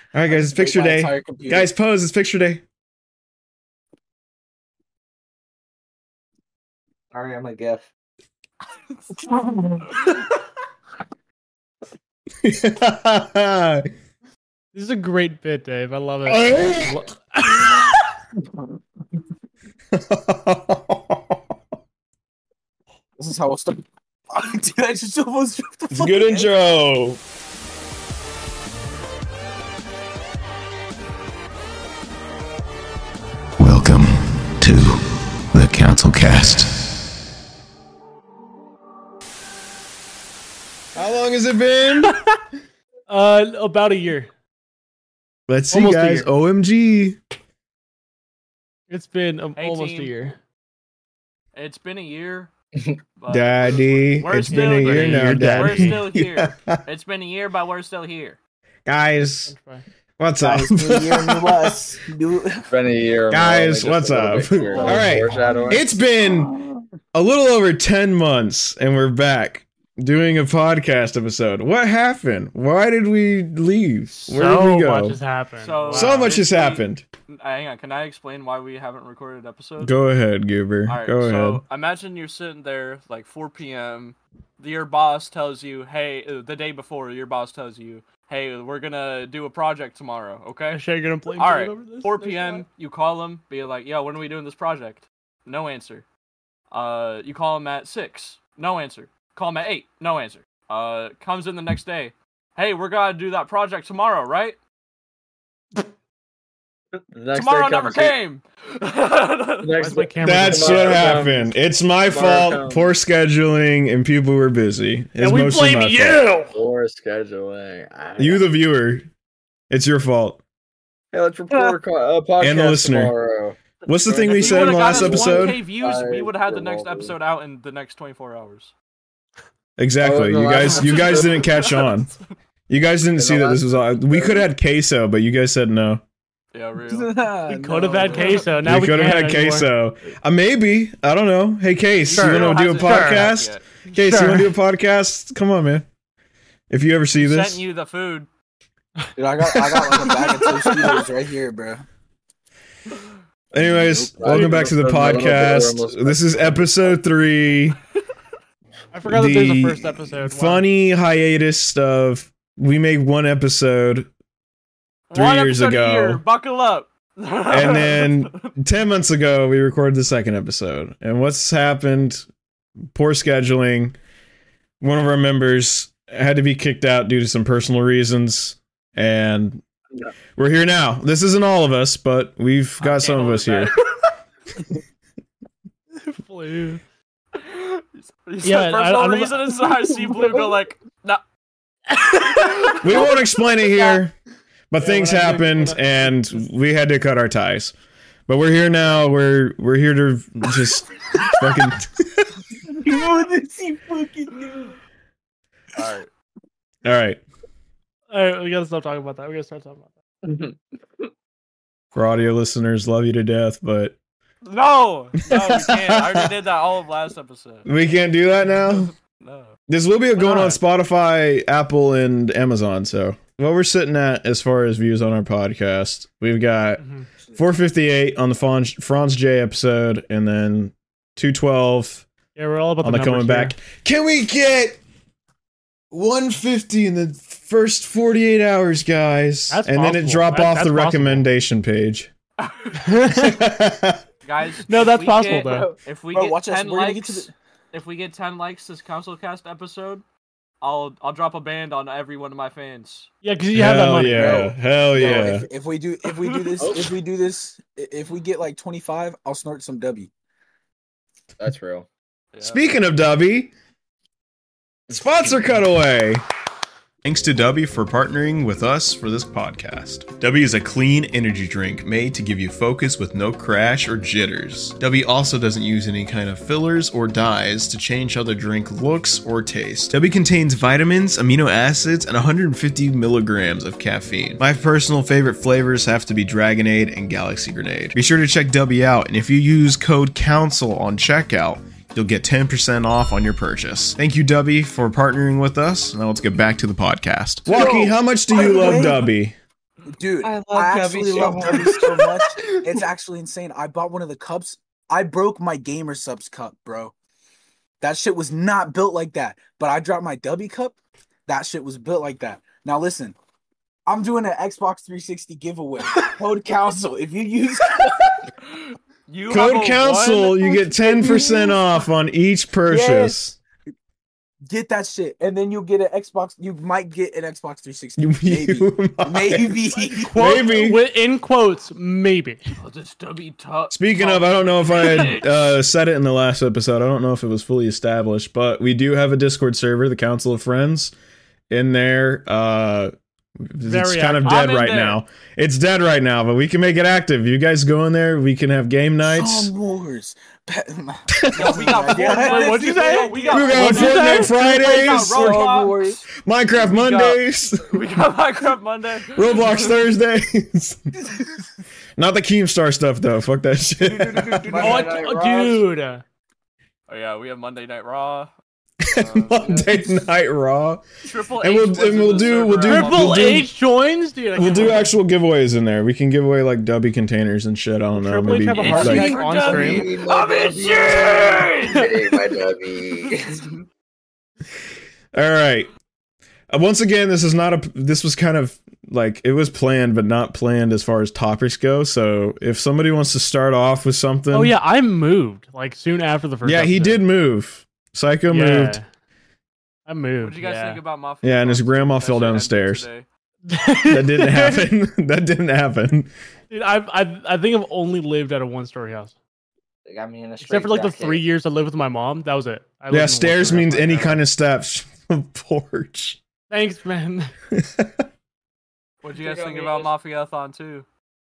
All right, guys, it's picture day. Guys, pose. It's picture day. Alright, I'm a GIF. This is a great bit, Dave. I love it. This is how we'll start. Dude, I just almost dropped the It's a good intro. Welcome to the Council Cast. How long has it been? About a year. Let's see, Almost a guys. year. OMG. It's been Hey, almost team. a year. It's been a year. but Daddy. we're It's been still a year here. now, We're Daddy. still here. It's been a year, but we're still here. Guys, what's up? Guys, new year, new us. It's been a year. Guys, we're only what's just a little up? bit here. All right. Foreshadowing. It's been a little over 10 months, and we're back doing a podcast episode. What happened? Why did we leave? Where did we go? Much has happened. So much has happened. Hang on, can I explain why we haven't recorded an episode? Go ahead, Goober. All right, Go ahead. so imagine you're sitting there like 4 p.m. Your boss tells you, hey, the day before, your boss tells you, hey, we're gonna do a project tomorrow, okay? Sure, you're gonna play All right, over this? 4 p.m. You call him, be like, yo, when are we doing this project? No answer. You call him at 6, no answer. Call him at 8, no answer. Comes in the next day, hey, we're gonna do that project tomorrow, right? The next Tomorrow day never comes, came. Next my day- camera That's doesn't what work? happened. It's my fault. comes. Poor scheduling, and people were busy. It's And we mostly blame my you! Or scheduling. You, the viewer. It's your fault. Hey, let's record a podcast And the listener. tomorrow. What's the thing If we we said in would've the got last us episode? 1K views, we would have had the You're next welcome. episode out in the next 24 hours. Exactly. Oh, You no, guys, you guys didn't catch on. You guys didn't In see the that this was. last- We could have had queso, but you guys said no. Yeah, real. We could have had queso. Now we we could have can't had anymore. queso. Maybe. I don't know. Hey, Case, Sure. you want to do a Hasn't come back podcast? yet. Case, you Sure. want to do a podcast? Come on, man. If you ever see this, Sent you the food. Dude, I got like a bag of Tostitos right here, bro. anyways, Right. welcome back to the Right. Right. podcast. This is episode 3. I forgot that there's a The first episode. Wow. Funny hiatus stuff. We made one episode 3 One years episode a ago. year, buckle up. And then 10 months ago, we recorded the second episode. And what's happened? Poor scheduling. One of our members had to be kicked out due to some personal reasons. And Yeah. we're here now. This isn't all of us, but we've got some of us here. Blue. You said Yeah, personal I don't- reason, and so I see Blue go like, nah. We won't explain it here, but Yeah, things we're not happened doing- and we had to cut our ties. But we're here now. We're here to just fucking. You know what this you fucking do? Alright. All right. Alright, we gotta stop talking about that. We gotta start talking about that. For audio listeners, love you to death, but No! No, we can't. I already did that all of last episode. we can't do that now. No. This will be going on not? Spotify, Apple, and Amazon. So what we're sitting at as far as views on our podcast, we've got Mhm. 458 on the Franz J episode, and then 212 Yeah, we're all about on the the coming numbers back. Can we get 150 in the first 48 hours, guys? That's and then it possible. drop That- off that's the possible. recommendation page. here. Guys, No, if that's we possible, get- though. If we Bro, get watch this. 10 We're gonna likes, get to the- if we get 10 likes this CouncilCast episode, I'll drop a band on every one of my fans. Yeah, because you have that Hell money. yeah. Bro. Hell No, yeah. if we do this, if we get like 25, I'll snort some W. That's real. Yeah. Speaking of Dubby, sponsor cutaway. Thanks to Dubby for partnering with us for this podcast. Dubby is a clean energy drink made to give you focus with no crash or jitters. Dubby also doesn't use any kind of fillers or dyes to change how the drink looks or tastes. Dubby contains vitamins, amino acids, and 150 milligrams of caffeine. My personal favorite flavors have to be Dragonade and Galaxy Grenade. Be sure to check Dubby out, and if you use code COUNCIL on checkout, you'll get 10% off on your purchase. Thank you, Dubby, for partnering with us. Now let's get back to the podcast. Walkie, how much do you love Dubby? Dude, I love I actually Dubby love so Dubby much. so much. It's actually insane. I bought one of the cups. I broke my Gamer Subs cup, bro. That shit was not built like that. But I dropped my Dubby cup. That shit was built like that. Now listen, I'm doing an Xbox 360 giveaway. Code Council. If you use You have Code a Council, one- you get 10% off on each purchase. get that shit, and then you'll get an Xbox. You might get an Xbox 360. You Maybe. might. Quote, Maybe. in quotes, maybe. Oh, this W top. Speaking of, I don't know if I had said it in the last episode. I don't know if it was fully established, but we do have a Discord server, the Council of Friends. In there, it's Very kind of active. dead I'm in right there. now. It's dead right now, but we can make it active. You guys go in there. We can have game nights. Song Wars. Yo, we got Fortnite. Wait, what'd you say? Yo, we got We got What'd you say? Fortnite Fridays, Song Roblox. Wars. Minecraft Mondays, We got Minecraft Monday. Roblox Thursdays. Not the Keemstar stuff though. Fuck that shit. Dude. Oh yeah, we have Monday Night Raw. Monday Night Raw. Triple And H we'll- was and in we'll the do- we'll server do- on Triple we'll do- H joins, dude. I We'll do can't- actual giveaways in there. We can give away like Dubby containers and shit. I don't know. Triple H Maybe have a It's heart like- attack on stream. I'm insured! my Dubby. All right. Once again, this is not a. This was kind of like it was planned, but not planned as far as topics go. So if somebody wants to start off with something, Oh yeah, I moved like soon after the first. yeah, he episode. did move. Psycho moved. I moved. What did you guys think about Mafia? Yeah, and his grandma That fell shit down the ended stairs. today. That didn't happen. That didn't happen. Dude, I think I've only lived at a one-story house, They got me in a except for like the straitjacket. 3 years I lived with my mom. That was it. Yeah, stairs means any kind of steps. Porch. Thanks, man. What did you guys Check out think me, about this- Mafia-thon 2?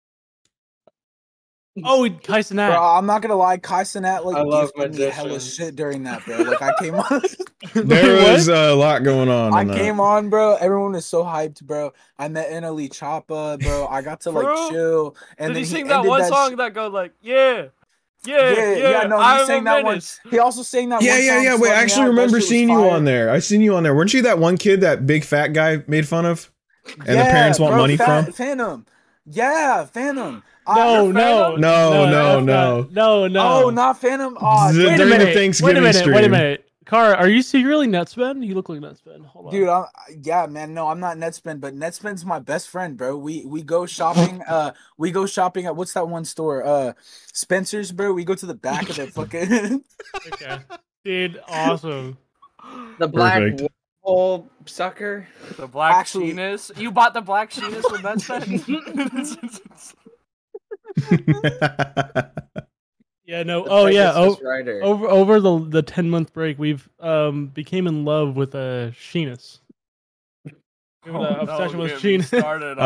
Oh, Tyson Bro, I'm not gonna lie, Kai Cenat I love gifted me hella magicians. shit during that, bro. Like I came on, There What? was a lot going on. I in that. came on, bro. Everyone was so hyped, bro. I met Annalie Choppa, bro. I got to like Bro, chill. And Did then he sing that ended one sh- song that go like, yeah, No, I'm he sang a that one. menace. He also sang that. Yeah, one yeah, song, yeah. Wait, Slut I Me actually Out. That remember shit was seeing you fire. on there. I seen you on there. Weren't you that one kid that big fat guy made fun of? And the Yeah, parents want bro, money from? Phantom. Yeah, Phantom. No, no, No, no. Oh, not Phantom. Oh, Z- Wait a during the minute. Thanksgiving Wait a stream. minute. Car, are you secretly Netspin? You look like Netspin. Hold on. dude, yeah, man. No, I'm not Netspin, but Netspin's my best friend, bro. We go shopping. We go shopping at what's that one store? Spencer's, bro. We go to the back of the fucking. Okay. Dude, awesome. The black Perfect. hole sucker. The black Actually- Sheenus. You bought the black Sheenus from that Yeah, no. Oh yeah. Pegasus Rider. Over the 10-month break, we've became in love with Sheenus. We have an obsession with Sheenus. Started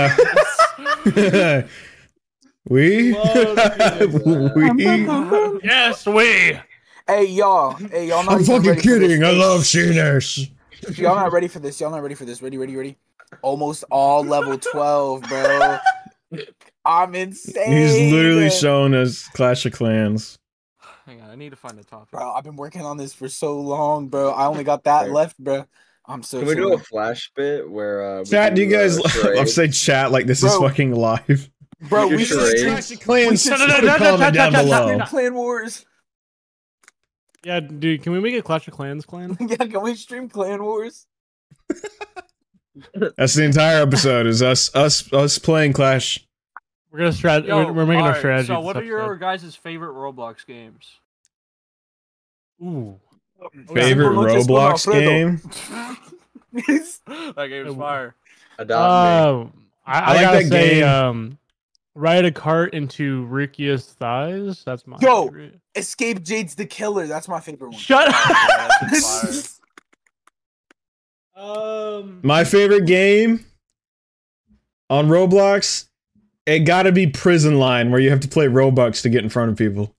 on we? Love we? Yes, we. Hey y'all, not I'm even fucking ready for kidding. this. I love Sheeners. Y'all not ready for this. Ready. Almost all level 12, bro. I'm insane. He's literally showing us Clash of Clans. Hang on, I need to find a topic. Bro, I've been working on this for so long, bro. I only got that Fair. left, bro. I'm so Can we do a sorry. flash bit where we Chat, do you guys? charades? I'm saying chat like this is Bro. fucking live. Bro, do we charades? should Clash of Clans. should- Put a comment down below. Clan Wars. Yeah, dude. Can we make a Clash of Clans clan? Yeah, can we stream Clan Wars? That's the entire episode. Is us playing Clash. We're gonna Yo, We're making our alright, strategy. So, this what are your episode. guys' favorite Roblox games? Ooh. Favorite Super Noches con Roblox Alfredo. game? That game's fire. Adopt me. I like gotta that say, game. ride a cart into Rickia's thighs. That's my Yo. favorite. Escape Jade's the Killer. That's my favorite one. Shut Yeah, up. that shit's fire. My favorite game on Roblox, it gotta be Prison Line, where you have to play Robux to get in front of people.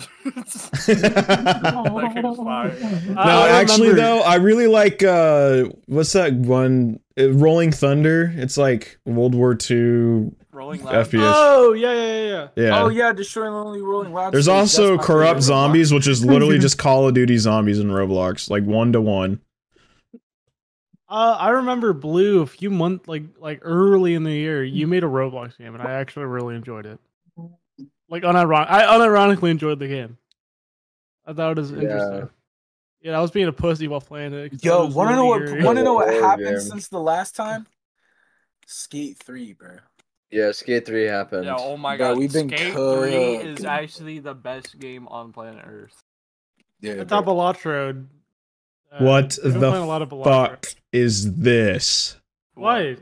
That game's fire. No, I actually remember- though, I really like what's that one? Rolling Thunder. It's like World War II Rolling Loud. FPS. Oh yeah. Yeah. Oh yeah, destroying lonely rolling loud. There's Stage. also That's my Corrupt favorite. Zombies, which is literally just Call of Duty zombies in Roblox, like 1-to-1. I remember Blue a few months like early in the year. You made a Roblox game, and I actually really enjoyed it. Like I unironically enjoyed the game. I thought it was interesting. Yeah, I was being a pussy while playing it. 'cause I Yo, was wanna really know what Horror happened game. since the last time? Skate 3, bro. Yeah, Skate 3 happened. Yeah, oh my Bro, god. we've been Skate 3 is cooking. actually the best game on planet Earth. Yeah, I thought Balatro. What we've been the playing a lot of Balatro. fuck is this? What?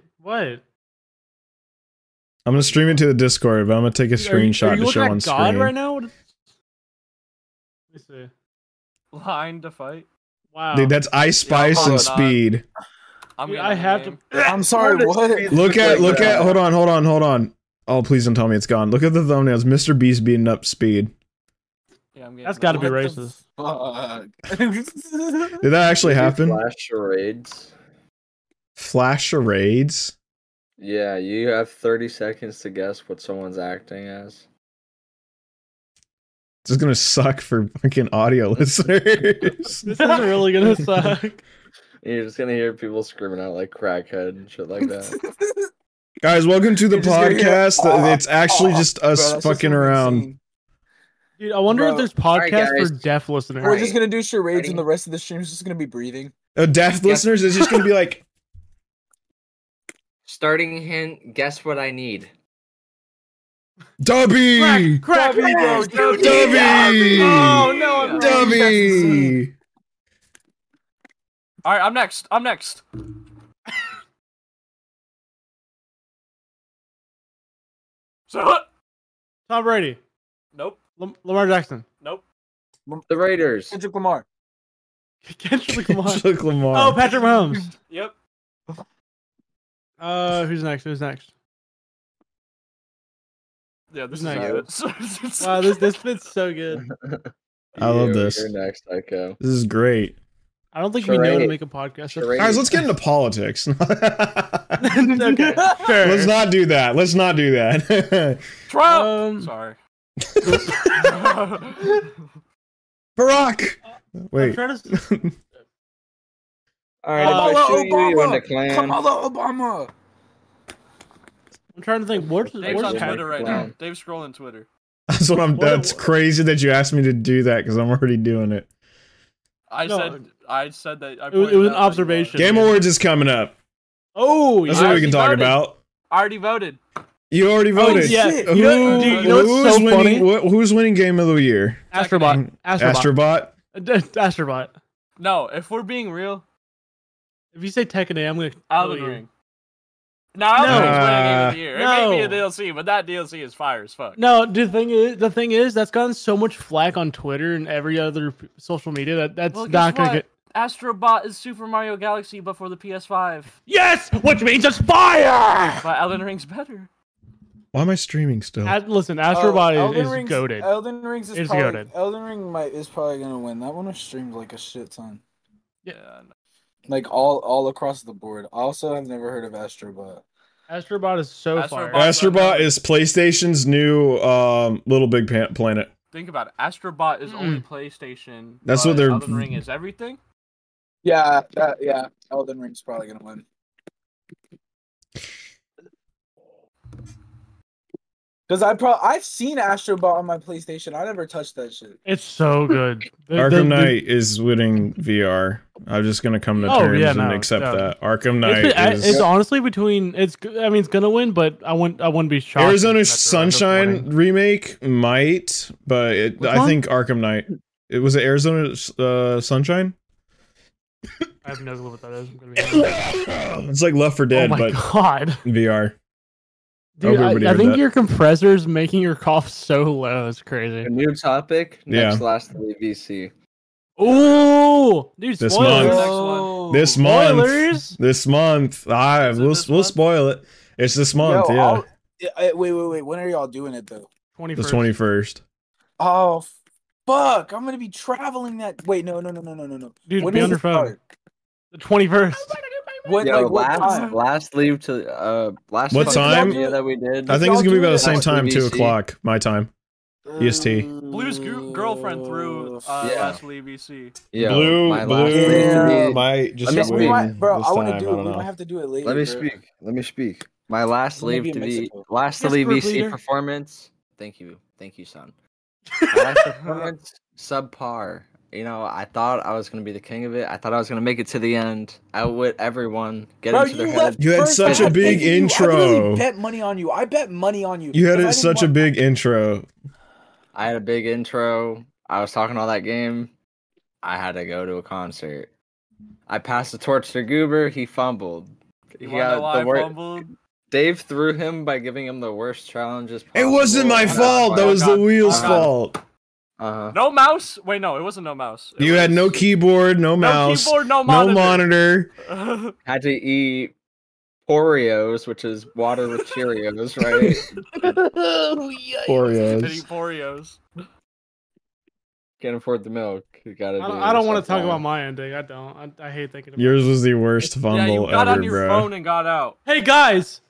I'm gonna stream it to the Discord, but I'm gonna take a Are screenshot you to show looking on at God screen. right now? Let me see. Line to fight. Wow. Dude, that's Ice Spice hold and on. Speed. I'm Dude, getting I the have game. I'm sorry, what? Look at hold on. Oh, please don't tell me it's gone. Look at the thumbnails. Mr. Beast beating up Speed. Yeah, I'm getting That's the got to be game. racist. Fuck. Did that actually happen? Flash charades. Flash charades? Yeah, you have 30 seconds to guess what someone's acting as. This is gonna suck for fucking audio listeners. This is really gonna suck. You're just gonna hear people screaming out like crackhead and shit like that. Guys, welcome to the You're just gonna hear, podcast. It's actually just Bro, us that's just fucking gonna be around. insane. Dude, I wonder Bro. if there's Alright, podcasts guys. for deaf listeners. We're just gonna do charades Ready? and the rest of the stream is just gonna be breathing. Deaf listeners is just gonna be like, Starting hint, guess what I need. Dubby! Crack, Dubby, bro, Dubby! Oh no, I'm Dubby! Dubby! All right, I'm next. So, Tom Brady, nope, Lamar Jackson, nope. The Raiders. Kendrick Lamar. Kendrick Lamar. Kendrick Lamar. Oh, Patrick Mahomes. Yep. Who's next? Yeah, this is Nice. it. Wow, this fits so good. I love this. You're next, Tycho. This is great. I don't think we know how to Charade. make a podcast. Charade. Guys, let's get into politics. Okay, sure. Let's not do that. Trump. Um, Sorry. Barack! I'm Wait. trying to. Alright, Kamala if I shoot you, you in the Obama. clan. Kamala Obama. I'm trying to think. What's Dave's on Where's Twitter right now. Clown? Dave's scrolling Twitter. That's crazy that you asked me to do that because I'm already doing it. I No. said that. It was an observation. Game Awards is coming up. Oh, That's yeah. what we can talk voted. about. I already voted. You already voted. yeah. shit. You know, dude, you know what's so funny? Who's winning Game of the Year? Astrobot. Astrobot. Astrobot. No, if we're being real, If you say Tekken A, I'm gonna kill Elden you. Ring. No, Elden Ring's winning Game of the Year. It may be a No. DLC, but that DLC is fire as fuck. No, the thing is, that's gotten so much flack on Twitter and every other social media that's Well, not guess gonna what? get. Astrobot is Super Mario Galaxy, but for the PS5. Yes, which means it's fire. But Elden Ring's better. Why am I streaming still? Listen, Astrobot Elden is Ring's- goaded. Elden Ring's is It's probably goated. Elden Ring is probably gonna win. That one was streamed like a shit ton, Yeah. like all across the board. I also have never heard of Astrobot. Astrobot is so fire. Astrobot is PlayStation's new Little Big Planet. Think about it. Astrobot is only PlayStation. That's but what they're- Elden Ring is everything. Yeah, Elden Ring's probably gonna win. Because I've seen Astrobot on my PlayStation. I never touched that shit. It's so good. Arkham Knight is winning VR. I'm just gonna come to terms and accept that. Arkham Knight It's honestly between. It's gonna win, but I wouldn't be shocked. Arizona if Metro ends up Sunshine winning. remake might, but I one? think Arkham Knight. It was it Arizona Sunshine. I have no clue what that is. I'm gonna be honest. It's like Left 4 Dead, Oh my but god, VR. dude! everybody I heard think that. your compressor's making your cough so low. It's A crazy. new topic. Yeah. Next last VC. Ooh, dude! This Spoilers. month. Oh. This month. Spoilers. This month. Is it We'll this we'll month? spoil it. It's this month. Yo, yeah, wait. When are y'all doing it though? the 21st. 21st. Oh, fuck! I'm gonna be traveling that. Wait, no. Dude, When be does on your it phone. start? The 21st. What, Yo, like, what time? last leave to What time? Yeah, that we did. I think it's gonna be about the Y'all same do it? time, 2 VC. o'clock my time. EST. Blue's girlfriend threw last leave EC. Yeah, Blue, my last Blue leave- might just Let me win speak. Bro, this I want to time. do I it. don't We know. might have to do it later. Let me bro. speak. Let me speak. My last I'm gonna leave be in to be Mexico. last Yes, leave group VC leader. performance. Thank you, son. My last performance subpar. You know, I thought I was gonna be the king of it. I thought I was gonna make it to the end, outwit everyone, get Bro, into their you head. left You had first. such I a had big faith in you. I intro. literally bet money on you. I bet money on you. You had If I it didn't such a want- big intro. I had a big intro. I was talking all that game. I had to go to a concert. I passed the torch to Goober. He fumbled. You He wanna know got why the I worst. fumbled? Dave threw him by giving him the worst challenges It possible. wasn't my and that's fault. why- That was the God. wheel's God. fault. Uh-huh. No mouse? Wait, no, it wasn't no mouse. It You had was- no keyboard, no mouse, keyboard, no no monitor. monitor. Had to eat Oreos, which is water with Cheerios, right? Oreos. Eating Oreos. Can't afford the milk. You gotta. I don't want to talk about my ending. I don't. I hate thinking about Yours was the worst fumble Yeah, you got ever, on your bro. phone and got out. it. Hey guys.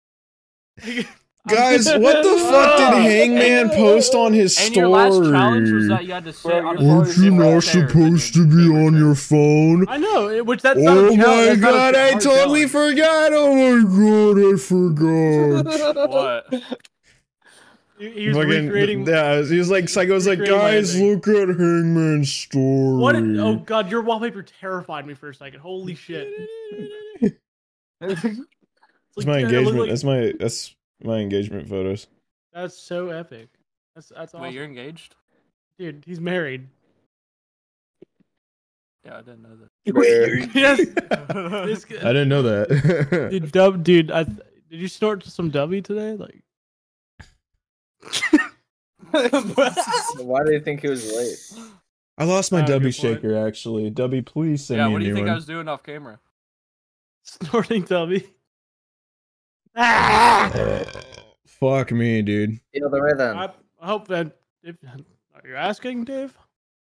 Guys, what the fuck did Hangman post on his And story? your last challenge was that you had to sit Bro, on a you're Aren't you different not chair than supposed your to be favorite on chair. your phone? I know, which that's not Oh a challenge. my That's not a god, I hard totally challenge. forgot. Oh my god, I forgot. What? He was Fucking, recreating. yeah, he was like, Psycho's like, recreating my guys, ending. look at Hangman's story. What? Oh god, your wallpaper terrified me for a second. Holy shit! It's That's like, my it looked engagement. like- That's my engagement photos. That's so epic. That's awesome. Wait, you're engaged? Dude, he's married. Yeah, I didn't know that. Yes. I This guy- didn't know that. Dude, did you snort some W today? Like, Why do you think he was late? I lost my Oh, good W point. shaker actually. W, please send Yeah, me what a do you new think I one. was doing off camera? snorting W. Ah! Fuck me, dude. Feel the rhythm. I hope that if are you asking, Dave?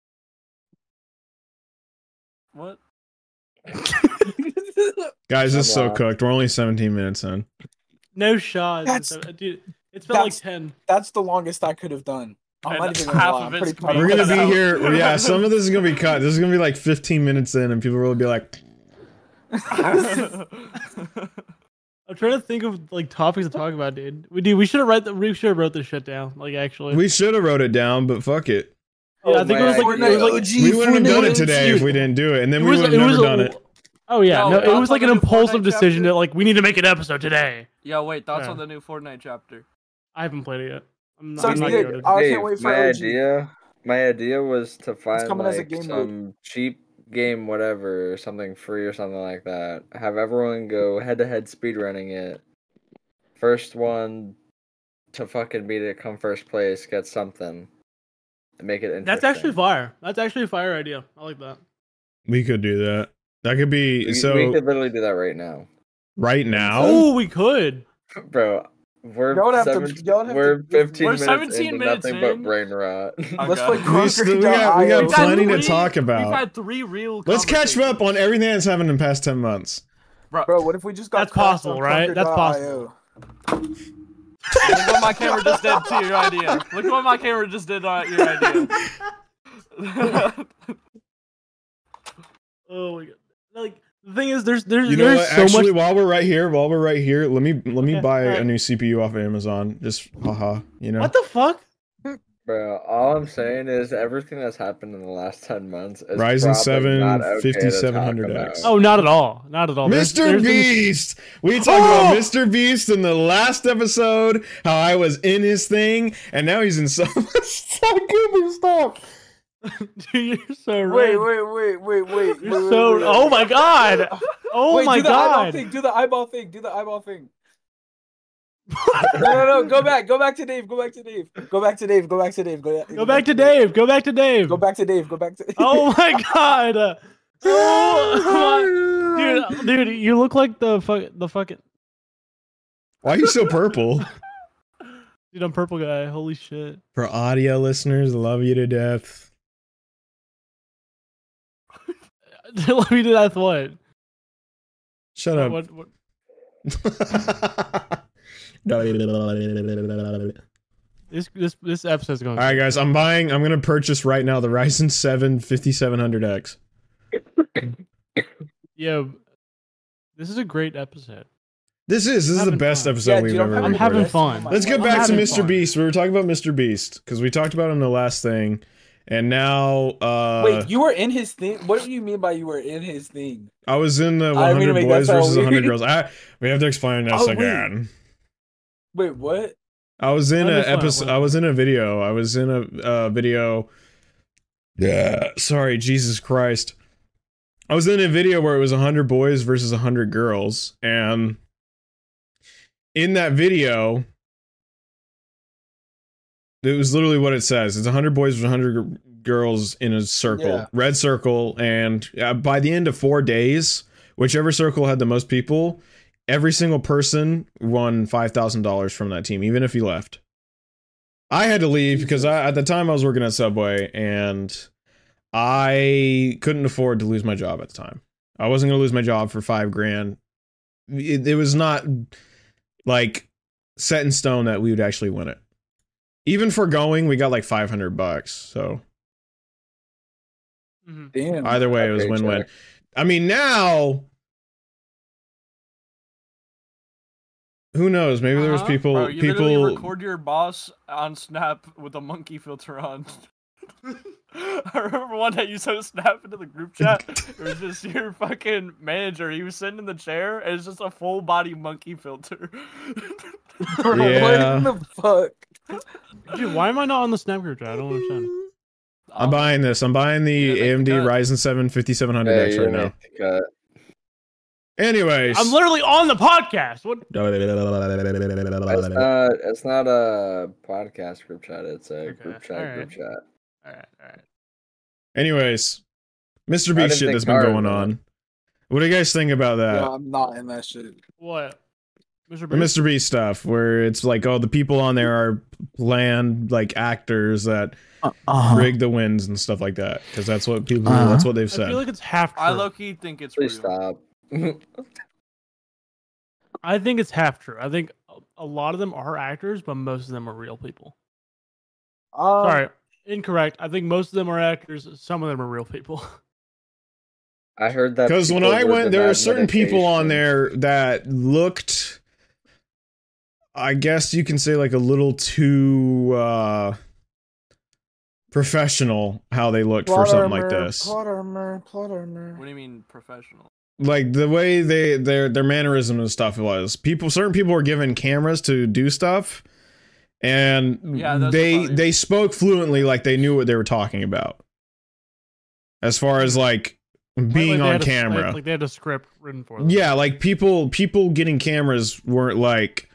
What? Guys, this is so Wow. cooked. We're only 17 minutes in. No shots. That's- Dude, it's been like that's- 10. That's the longest I could have done. I'm And not even gonna half lie. of I'm it's pretty proud me. We're gonna of be myself. here. Yeah, some of this is gonna be cut. This is gonna be like 15 minutes in, and people will be like, I'm trying to think of like topics to talk about, dude. We should have wrote this shit down. Like actually, "We should have wrote it down, but fuck it. yeah, I think it was like We wouldn't have done it today if we didn't do it, and then we would have never done it." Oh yeah, Yo, no, it thoughts was on like the an new impulsive Fortnite decision chapter? to like we need to make an episode today. Yeah, wait, thoughts Yeah. on the new Fortnite chapter? I haven't played it yet. I'm not, So I'm not good. goated. I Dave, can't wait for my OG. idea was to find coming as a like game some cheap game, whatever, something free or something like that. Have everyone go head-to-head speedrunning it. First one to fucking beat it, come first place, get something, and make it interesting. That's actually fire. That's actually a fire idea. I like that. We could do that. That could be We so. could literally do that right now, Right now, Oh, we could. bro. We're Y'all would have to- 17 y'all would have we're to- 15 We're minutes 17 into minutes nothing in. but brain rot. Let's Okay. play we got Concrete.io. We've had plenty to three- talk We've about. had 3 real. Let's catch up on conversations. everything that's happened in the past 10 months. Bro, what if we just got That's cracked possible, on right? That's Concrete.io? Look what my camera just did to your idea. Look what my camera just did to your idea. Oh my god. Like the thing is, there's You know there's what? so Actually, much. while we're right here, let me Okay, buy alright. a new CPU off of Amazon. Just haha, you know. What the fuck? Bro, all I'm saying is everything that's happened in the last 10 months is Ryzen probably 7 not okay to talk 5700X. about. Oh, not at all. Not at all. Mr. There's Beast! We talked Oh! about Mr. Beast in the last episode, how I was in his thing, and now he's in so much stuff. Stop. Dude, you're so right. Wait. You're so. Oh my god. Oh Wait, my do the eyeball god. thing. Do the eyeball thing. Do the eyeball thing. No. Go back. Go back to Dave. Go back to Dave. Go back to Dave. Go back to Dave. Go back to Dave. Go back to Dave. Go back to Dave. Go back to. Oh my god. Oh my. Dude, you look like the fucking. Why are you so purple? Dude, I'm purple guy. Holy shit. For audio listeners, love you to death. Let me do that. What? Shut up. What? This episode's going. All right, guys, I'm gonna purchase right now the Ryzen 7 5700X. Yo, this is a great episode. This is the Having best fun. episode Yeah, we've dude, ever I'm recorded. having fun. Let's get I'm back to having Mr. fun. Beast. We were talking about Mr. Beast because we talked about him in the last thing, and now Wait, you were in his thing? What do you mean by you were in his thing? I was in the I mean 100 to make boys that sound versus 100 weird. girls. We have to explain this Oh, wait. again. Wait, what? I was in Let a me explain, episode. let me- I was in a video. I was in a video. Yeah, sorry, Jesus Christ. I was in a video where it was 100 boys versus 100 girls, and in that video, it was literally what it says. It's 100 boys versus 100 girls in a circle, Yeah. red circle, and by the end of 4 days, whichever circle had the most people, every single person won $5,000 from that team, even if he left. I had to leave because at the time I was working at Subway, and I couldn't afford to lose my job at the time. I wasn't going to lose my job for $5,000. It was not like set in stone that we would actually win it. Even for going, we got like $500. So Mhm. Damn. either way, it was Paycheck. win-win. I mean, now who knows? Maybe there was Uh-huh. people. Bro, you literally people. record your boss on Snap with a monkey filter on. I remember one day you sent a snap into the group chat. It was just your fucking manager. He was sitting in the chair, and it's just a full body monkey filter. Bro, Yeah. What the fuck? Dude, why am I not on the Snap group chat? I don't understand. I'm buying this. I'm buying the Yeah, make the AMD cut. Ryzen 7 5700X Hey, right you now. make the cut. Anyways, I'm literally on the podcast. What? It's not a podcast group chat. It's a Okay, group chat. alright. Group chat. All right. Anyways, Mr. I Beast didn't shit think that's been Tara going would. on. What do you guys think about that? No, I'm not in that shit. What? Mr. The Beast? Mr. Beast stuff, where it's like, oh, the people on there are planned like actors that rig the wins and stuff like that, because that's what people. That's what they've I said. feel like it's half true. I low key think it's Please real. stop. I think it's half true. I think a lot of them are actors, but most of them are real people. Sorry, incorrect. I think most of them are actors. Some of them are real people. I heard that Because when people I were went, there were denied certain people on medication. there that looked, I guess you can say, like a little too professional how they looked for something like this. Plot armor. What do you mean professional? Like the way their mannerism and stuff was. Certain people were given cameras to do stuff, and Yeah, that's they funny. spoke fluently, like they knew what they were talking about. As far as like being Like they on had a- camera. like they had a script written for them. Yeah, like people getting cameras weren't like,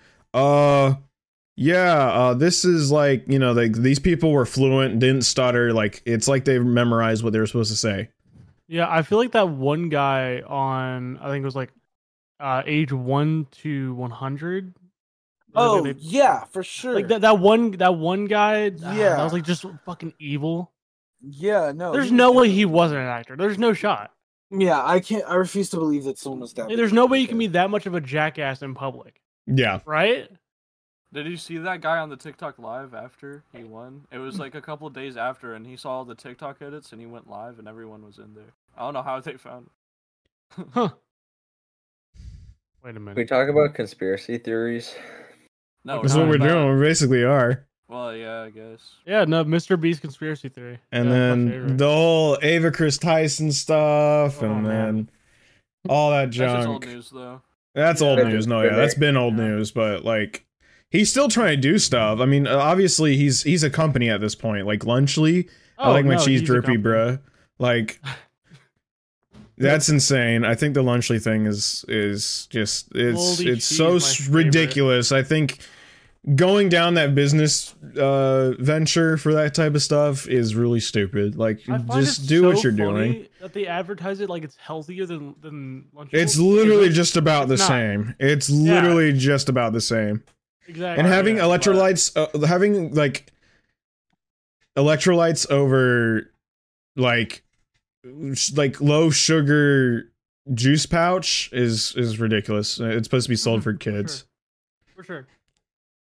this is like, you know, like these people were fluent, didn't stutter, like it's like they memorized what they were supposed to say. Yeah, I feel like that one guy on, I think it was like age 1 to 100. Oh They- yeah, for sure. like that one guy. Yeah. that was like just fucking evil. Yeah, no. There's he no was way definitely- he wasn't an actor. There's no shot. Yeah, I can't. I refuse to believe that someone was that. Like, there's no way you can be that much of a jackass in public, Yeah. right? Did you see that guy on the TikTok live after he won? It was like a couple days after, and he saw all the TikTok edits, and he went live, and everyone was in there. I don't know how they found it. Huh. Wait a Can we minute. talk about conspiracy theories? No, That's no, what we're no. doing. We basically are. Well, yeah, I guess. Yeah, no, Mr. Beast conspiracy theory. And Yeah, my then favorite. the whole Ava Chris Tyson stuff, Oh, and man. then all that That's just old junk. news, though. That's old Yeah. news. No, yeah, that's been old Yeah. news, but like he's still trying to do stuff. I mean, obviously he's a company at this point, like Lunchly. I like my Oh, no, cheese he's a drippy, company. bruh. Like that's insane. I think the Lunchly thing is just Moldy it's cheese, so my favorite. ridiculous. I think going down that business venture for that type of stuff is really stupid. Like I find just it do so what you're funny doing. That they advertise it like it's healthier than Lunchables. It's literally It's just about the not. same. It's Yeah. literally just about the same. exactly. And having yeah. electrolytes, having like electrolytes over like low sugar juice pouch is ridiculous. It's supposed to be sold Mhm, for for kids. For sure.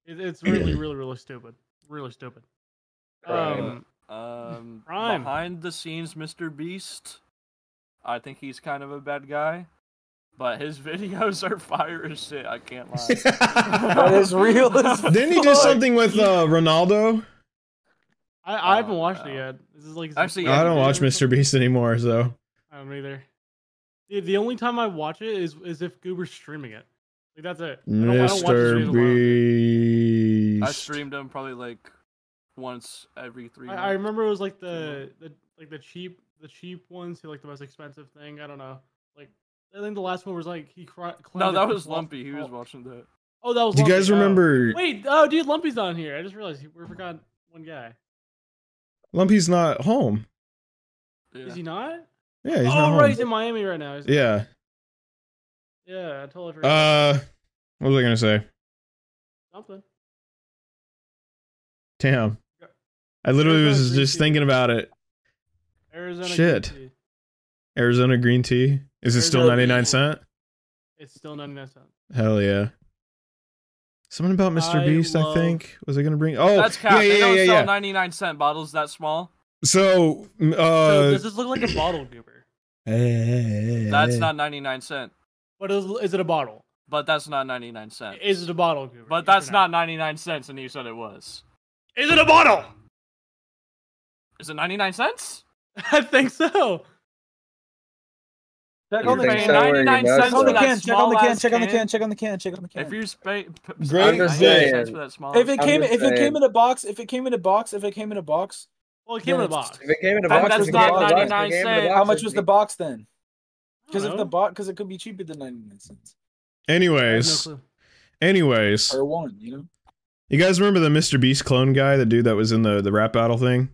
It's really, really, really stupid. Really stupid. Prime. Prime. Behind the scenes, Mr. Beast. I think he's kind of a bad guy, but his videos are fire as shit. I can't lie. That is real as Didn't he do fuck. something with Ronaldo? I haven't watched it yet. This is like Actually, yeah, I don't he watch did. Mr. Beast anymore, so. I don't either. The only time I watch it is if Goober's streaming it. Like that's it. I don't watch the streams Mr. alone. Beast. I streamed him probably like once every 3 months. I remember it was like the cheap ones, like the most expensive thing. I don't know. Like I think the last one was like he No, that was Lumpy. He was watching that. Oh, that was. Do you Lumpy. guys Oh. remember? Wait, oh, dude, Lumpy's on here. I just realized we forgot one guy. Lumpy's not home. Yeah. Is he not? Yeah, he's not Oh, home. right, he's in Miami right now. Yeah. Yeah, I totally forgot. What was I gonna say? Something. Damn. I literally Arizona was green just tea. thinking about it. Arizona. Shit. green tea. Arizona green tea. Is it still Arizona 99 green tea. cent? It's still 99 cents. Hell yeah. Something about Mr. I Beast, I love- think. Was I gonna bring? Oh, That's cap. They don't yeah, sell yeah. 99-cent bottles that small. So, So does this look like a bottle, Goober? That's not 99 cent. But is it a bottle? But that's not 99 cent. Is it a bottle, Goober? But Yes that's or not 99 cents, and you said it was. Is it a bottle? Is it 99 cents? I think so. Check You on the think can. so? Where 99 you cents Check know on the for so? that can. Check on the can. small-ass Check on the can? can. Check on the can. Check on the can. Check on the can. If you pay Great 99 saying. cents for that small, If it I'm came, just if it came saying. in a box, if it came in a box, if it came in a box, Well, it came in a Yeah, box. If it came in a Then box, that's if it not came in a box, if it 99 came in a cents. box, how much it'd was be- the box then? Because I if don't the know. box, because it could be cheaper than 99 cents I have no Anyways, clue. or one. You know. you guys remember the Mr. Beast clone guy, the dude that was in the rap battle thing?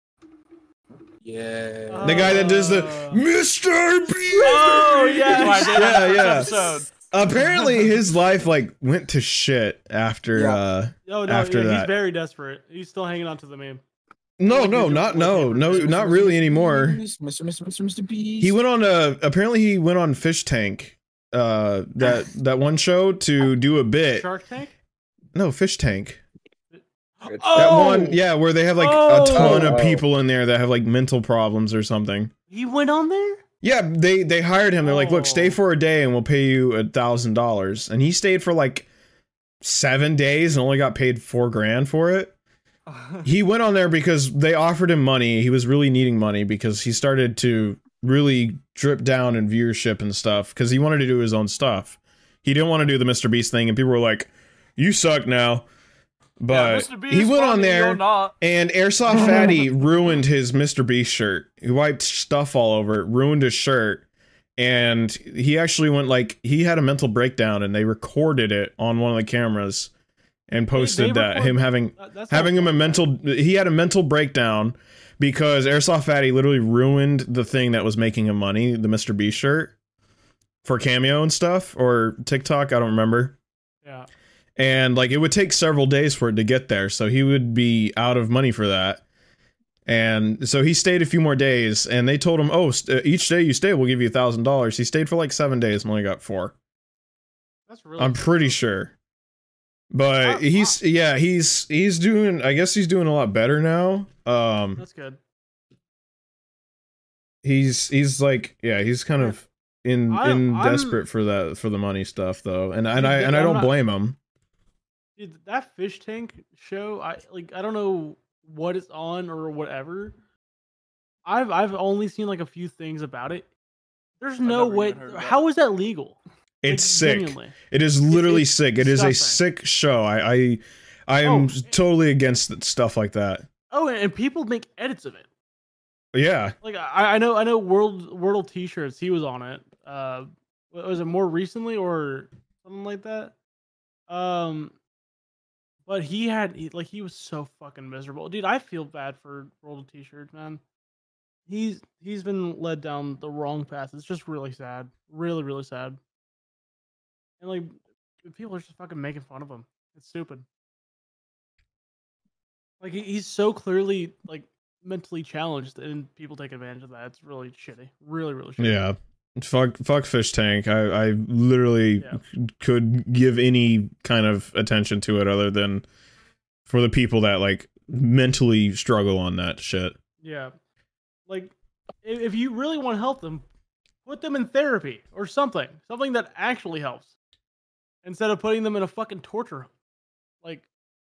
Yeah. The guy that does the Mr. Beast. Oh, That's yeah. why I did it Yeah, on the first yeah. episode. Apparently, his life like went to shit after. Yeah. No, After he's that. very desperate. He's still hanging on to the meme. No, not really anymore. Mr. Beast. He went on apparently he went on Fish Tank, that one show to do a bit. Shark Tank? No, Fish Tank. It's- That Oh! one, yeah, where they have like Oh! a ton of Oh. people in there that have like mental problems or something. He went on there? Yeah, they hired him. They're like, look, stay Oh. for a day and we'll pay you $1,000. And he stayed for like 7 days and only got paid $4,000 for it. He went on there because they offered him money. He was really needing money because he started to really drip down in viewership and stuff because he wanted to do his own stuff. He didn't want to do the Mr. Beast thing, and people were like, "You suck now." But Mr. Beast, he went on funny, there, you're not. and Airsoft Fatty ruined his Mr. Beast shirt. He wiped stuff all over it, ruined his shirt, and he actually went like he had a mental breakdown, and they recorded it on one of the cameras and posted that record- him having That's having not him a fun, mental he had a mental breakdown because Airsoft Fatty literally ruined the thing that was making him money, the Mr. Beast shirt, for Cameo and stuff, or TikTok, I don't remember. Yeah. And like it would take several days for it to get there, so he would be out of money for that. And so he stayed a few more days, and they told him, "Oh, each day you stay, we'll give you $1,000." He stayed for like 7 days and only got 4. That's really I'm pretty sure. But he's doing, I guess he's doing a lot better now. That's good. He's like, yeah, he's kind of I'm- desperate for the money stuff though. And Dude, I I'm don't not- blame him. Dude, that Fish Tank show, I don't know what it's on or whatever. I've only seen like a few things about it. There's no never way. even heard of How is that legal? It's Like, sick. genuinely. It is literally it's sick. It is a disgusting. sick show. I am Oh. totally against stuff like that. Oh, and people make edits of it. Yeah. Like I know Wordle T-shirts. He was on it. Was it more recently or something like that? But he was so fucking miserable, dude. I feel bad for Wordle T-shirts, man. He's been led down the wrong path. It's just really sad, really really sad. And like people are just fucking making fun of him. It's stupid. Like he's so clearly like mentally challenged, and people take advantage of that. It's really shitty. Really, really shitty. Yeah. Fuck Fish Tank. I literally could give any kind of attention to it other than for the people that like mentally struggle on that shit. Yeah. Like, if you really want to help them, put them in therapy or something that actually helps, instead of putting them in a fucking torture home. Like,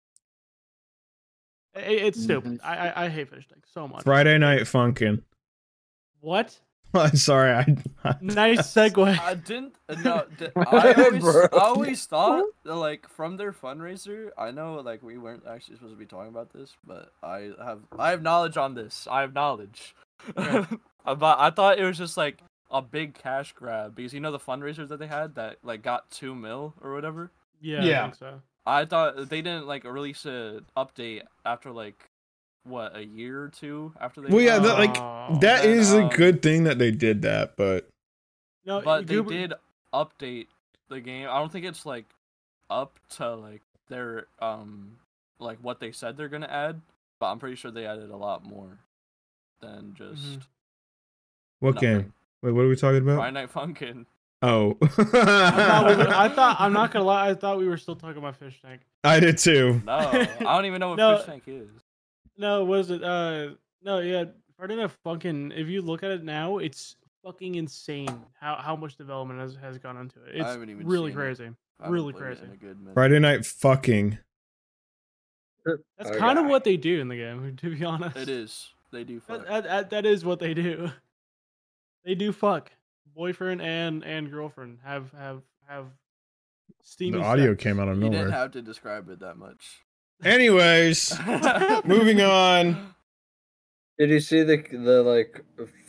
it's stupid. I hate Fish Tank so much. Friday Night Funkin'. What? Sorry, Nice segue. I didn't. No, I always thought that, like, from their fundraiser. I know, like, we weren't actually supposed to be talking about this, but I have knowledge on this. I have knowledge. But I thought it was just like a big cash grab because you know the fundraisers that they had that like got 2 mil or whatever. Yeah. I think so. I thought they didn't like release an update after like what, a year or two after they. Well, yeah, that is a good thing that they did that, but they did update the game. I don't think it's like up to like their like what they said they're gonna add, but I'm pretty sure they added a lot more than just what nothing. game? Wait, what are we talking about? Friday Night Funkin'. Oh. I thought, I'm not gonna lie, I thought we were still talking about Fish Tank. I did too. No, I don't even know what Fish Tank is. No, what is it? No, yeah, Friday Night Funkin'. If you look at it now, it's fucking insane how much development has gone into it. It's really crazy, really crazy. Friday Night Fucking. That's kind of what they do in the game, to be honest. It is. They do fuck. That is what they do. They do fuck. Boyfriend and girlfriend have steamy. The audio sex. came out of nowhere. You didn't have to describe it that much. Anyways, moving on. Did you see the like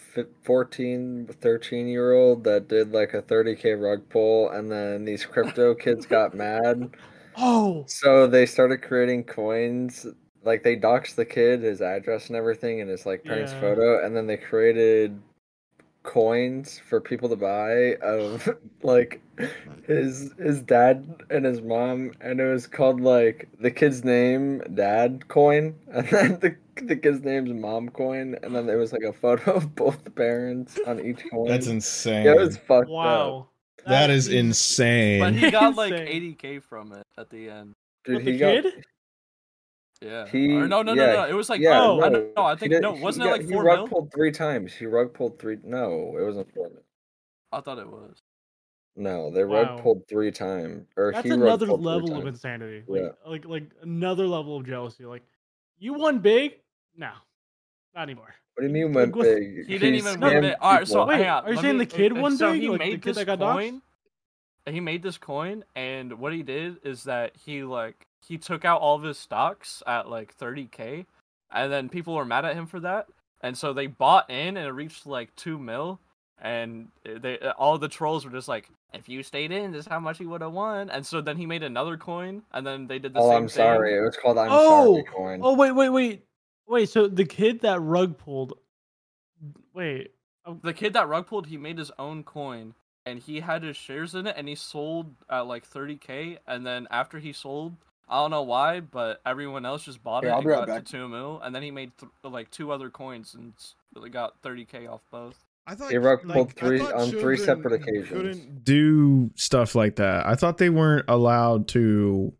14, 13-year-old that did like a 30K rug pull, and then these crypto kids got mad? Oh. So they started creating coins. Like they doxed the kid, his address and everything, and his like parents' photo, and then they created coins for people to buy of like his dad and his mom, and it was called like the kid's name dad coin, and then the kid's name's mom coin, and then there was like a photo of both the parents on each coin. That's insane. Yeah, it was fucked up. That is insane. But he got like 80K from it at the end. Dude, the kid? Yeah. Or no. It was like I think wasn't it like 4 mil? He rug pulled 3 times. He rug pulled 3. No, it wasn't 4 mil. I thought it was. No, they rug pulled 3 times. Or that's he another rug pulled level 3 of times. insanity. Yeah. Like another level of jealousy. Like, you won big? No, not anymore. What do you mean went big? He didn't even win big. All right, so wait, hang on. Are you saying the kid won big? So he like made the kid this that got coin. He made this coin, and what he did is that he took out all of his stocks at like 30K, and then people were mad at him for that, and so they bought in, and it reached like 2 mil, and all the trolls were just like, if you stayed in, this is how much he would have won, and so then he made another coin, and then they did the same thing. I'm sorry. It was called I'm Sorry coin. Oh, wait. So the kid that rug pulled. Wait. The kid that rug pulled, he made his own coin. And he had his shares in it, and he sold at like 30K. And then after he sold, I don't know why, but everyone else just bought it and got to 2 mil. And then he made like 2 other coins and really got 30K off both. I thought he rug pulled 3 on 3 separate occasions. Couldn't do stuff like that. I thought they weren't allowed to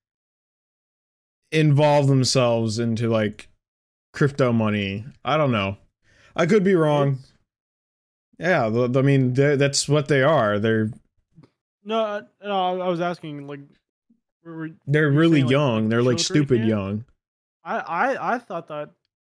involve themselves into like crypto money. I don't know. I could be wrong. Yeah, I mean, that's what they are. They're no. I was asking like, they're really saying, young. Like, they're like stupid young. I thought that.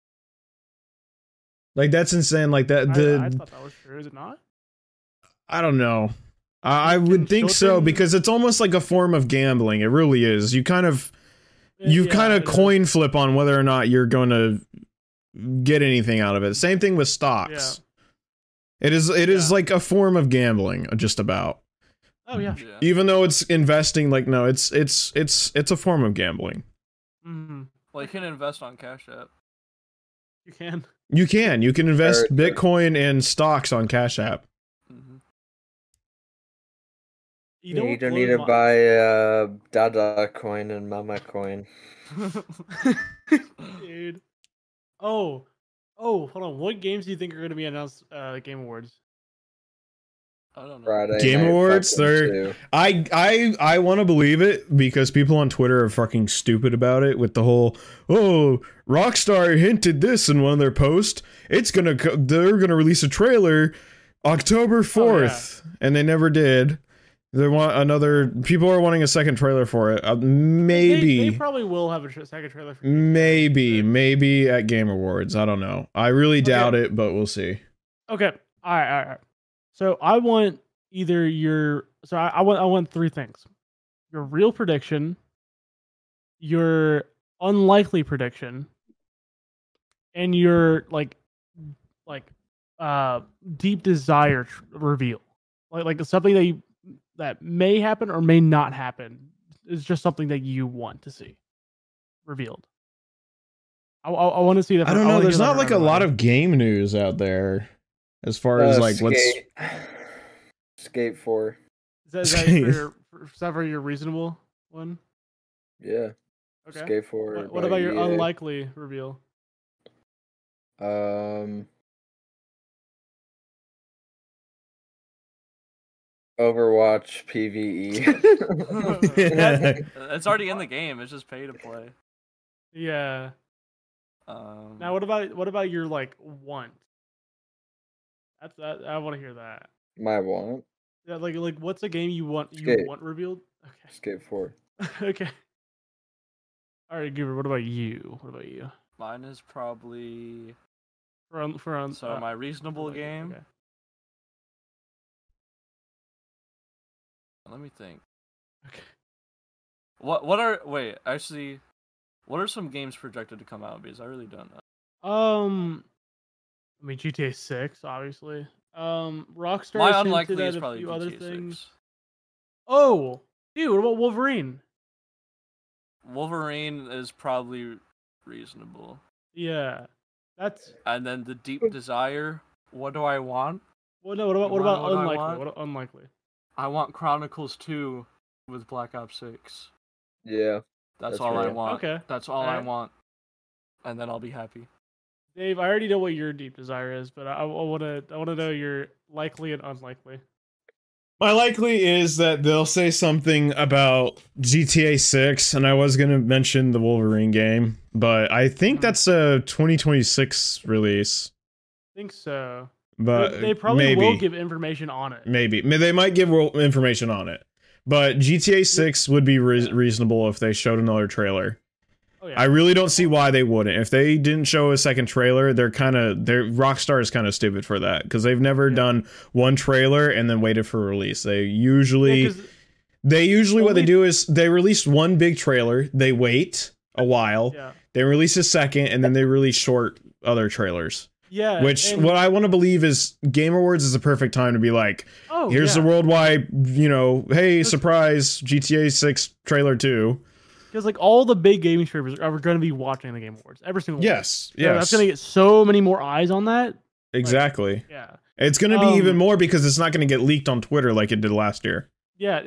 Like that's insane. Like that. I thought that was true. Is it not? I don't know. I would think so because it's almost like a form of gambling. It really is. You kind of coin flip on whether or not you're going to get anything out of it. Same thing with stocks. It is like a form of gambling, just about. Oh yeah. Even though it's investing, like no, it's a form of gambling. Mm-hmm. Well, you can invest on Cash App. You can. You can invest Bitcoin and stocks on Cash App. Mm-hmm. You don't need to buy Dada coin and Mama coin. Dude. Oh, hold on. What games do you think are going to be announced Game Awards? I don't know. Friday Game Night Awards, fucking they're- 2. I want to believe it because people on Twitter are fucking stupid about it with the whole, oh, Rockstar hinted this in one of their posts. They're gonna release a trailer October 4th, and they never did. People are wanting a second trailer for it. Maybe they probably will have a second trailer for maybe at Game Awards. I don't know. I really doubt it, but we'll see. Okay. All right. So I want either I want three things. Your real prediction, your unlikely prediction, and your deep desire reveal. Like something that may happen or may not happen. Is just something that you want to see revealed. I want to see that. I don't know. There's not like a lot of game news out there as far as like Skate 4. Is that for your reasonable one? Yeah. Okay. Skate 4. What about your unlikely reveal? Overwatch PvE. It's already in the game. It's just pay to play. Yeah. Now what about your want? I want to hear that. My want? Yeah, like what's a game you want revealed? Okay. Skate 4. Okay. All right, Goober. What about you? Mine is probably So my reasonable game. Okay. Let me think. Okay. What are some games projected to come out? Because I really don't know. I mean GTA 6, obviously. Rockstar. My unlikely is a probably few GTA other 6. things. Oh, dude, what about Wolverine? Wolverine is probably reasonable. Yeah, that's. And then the deep desire. What do I want? Well, no. What about unlikely? What unlikely? I want Chronicles 2 with Black Ops 6. Yeah. That's all I right. want. Okay. That's all I want. And then I'll be happy. Dave, I already know what your deep desire is, but I want to know your likely and unlikely. My likely is that they'll say something about GTA 6, and I was going to mention the Wolverine game, but I think that's a 2026 release. I think so. But they probably maybe. will give information on it. Maybe. They might give information on it. But GTA 6 would be reasonable if they showed another trailer. Oh, yeah. I really don't see why they wouldn't. If they didn't show a second trailer, Rockstar is kind of stupid for that because they've never done one trailer and then waited for release. They usually what they do is they release one big trailer, they wait a while, they release a second, and then they release short other trailers. Yeah. What I want to believe is Game Awards is the perfect time to be like, here's the worldwide, hey, surprise, GTA 6 trailer 2. Because all the big gaming streamers are going to be watching the Game Awards. Every single one. Yes. So that's going to get so many more eyes on that. Exactly. Yeah. It's going to be even more because it's not going to get leaked on Twitter like it did last year. Yeah.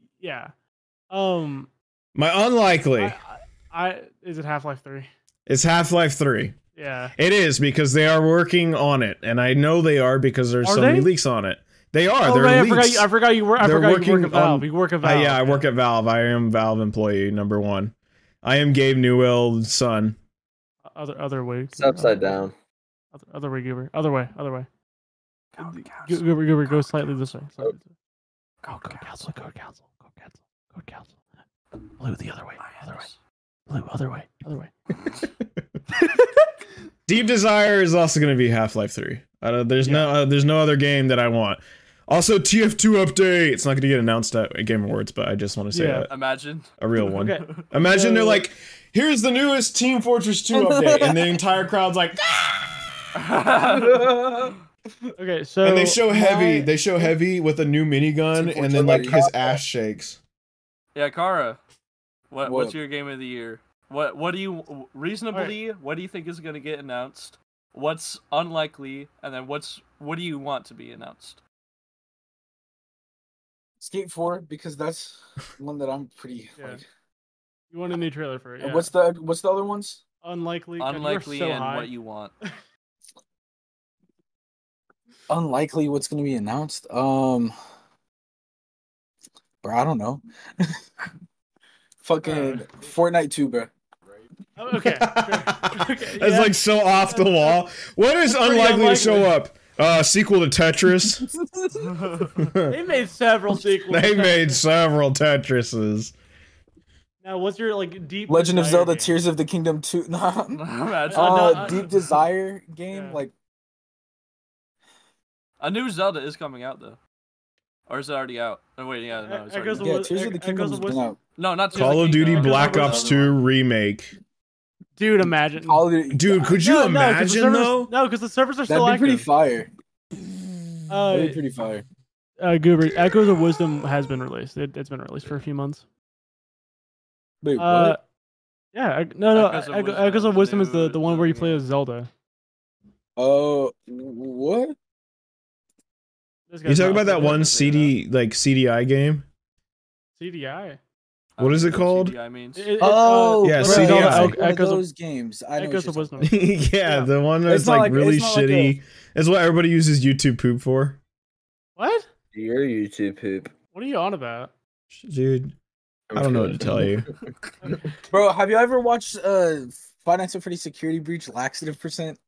My unlikely. Is it Half-Life 3? It's Half-Life 3. Yeah. It is because they are working on it, and I know they are because there's so many leaks on it. They are. They're leaks. I forgot you work at Valve. You work at Valve. Yeah, I work at Valve. I am Valve employee number 1. I am Gabe Newell's son. Other way. It's upside down. Other way, Goober. Other way. Goober, go slightly this way. Go council. Blue the other way. Blue other way. Deep Desire is also going to be Half-Life 3. There's no other game that I want. Also, TF2 update. It's not going to get announced at Game Awards, but I just want to say that. Imagine a real one. Okay. Imagine they're like, here's the newest Team Fortress 2 update, and the entire crowd's like, Okay, so and they show Heavy. They show Heavy with a new minigun, and then like his ass shakes. Yeah, Kara. What's your game of the year? What do you reasonably? What do you think is going to get announced? What's unlikely, and then what do you want to be announced? Skate 4 because that's one that I'm pretty. You want a new trailer for it? And what's the other ones? Unlikely. Unlikely, and what you want. Unlikely what's gonna be announced. Bro, I don't know. Fucking Fortnite 2, bro. Oh, okay. That's yeah. like so off the wall. What is Pretty unlikely to unlikely. show up? Sequel to Tetris. They made several sequels. They made several Tetrises. Now, what's your like deep Legend of Desire Zelda game? Tears of the Kingdom 2. Nah. Imagine. Deep Desire game, Yeah. like A new Zelda is coming out though, or is it already out? Oh wait, yeah, no, it's already Echoes out. of yeah, Tears of the Kingdom Echoes has of been Wisdom? out. No, not Tears Call of Duty Kingdom, Black the Ops other 2 one. remake. Dude, imagine. Call of Duty- Dude, could you No, 'cause the imagine servers- though? No, because the servers are That'd still be pretty active. fire. That'd be pretty fire. Goober, Echoes of Wisdom has been released. It's been released for a few months. Wait, what? Yeah, no. Echoes of Echoes of Wisdom is Wisdom, the one where you play yeah. as Zelda. What? This You guy's talking not about that familiar one with CD like CDI game? CDI. What is it What called? CDI means. Yeah, bro, CDI. it's like one of Echoes of- those games. I know Echoes what of you're Wisdom. talking about. Yeah, Yeah. the one It's that's not like like- really it's not like shitty. It's what everybody uses YouTube poop for. What? Your YouTube poop. What are you on about? Dude, I don't know what to tell you. Bro, have you ever watched Five Nights at Freddy's Security Breach laxative percent?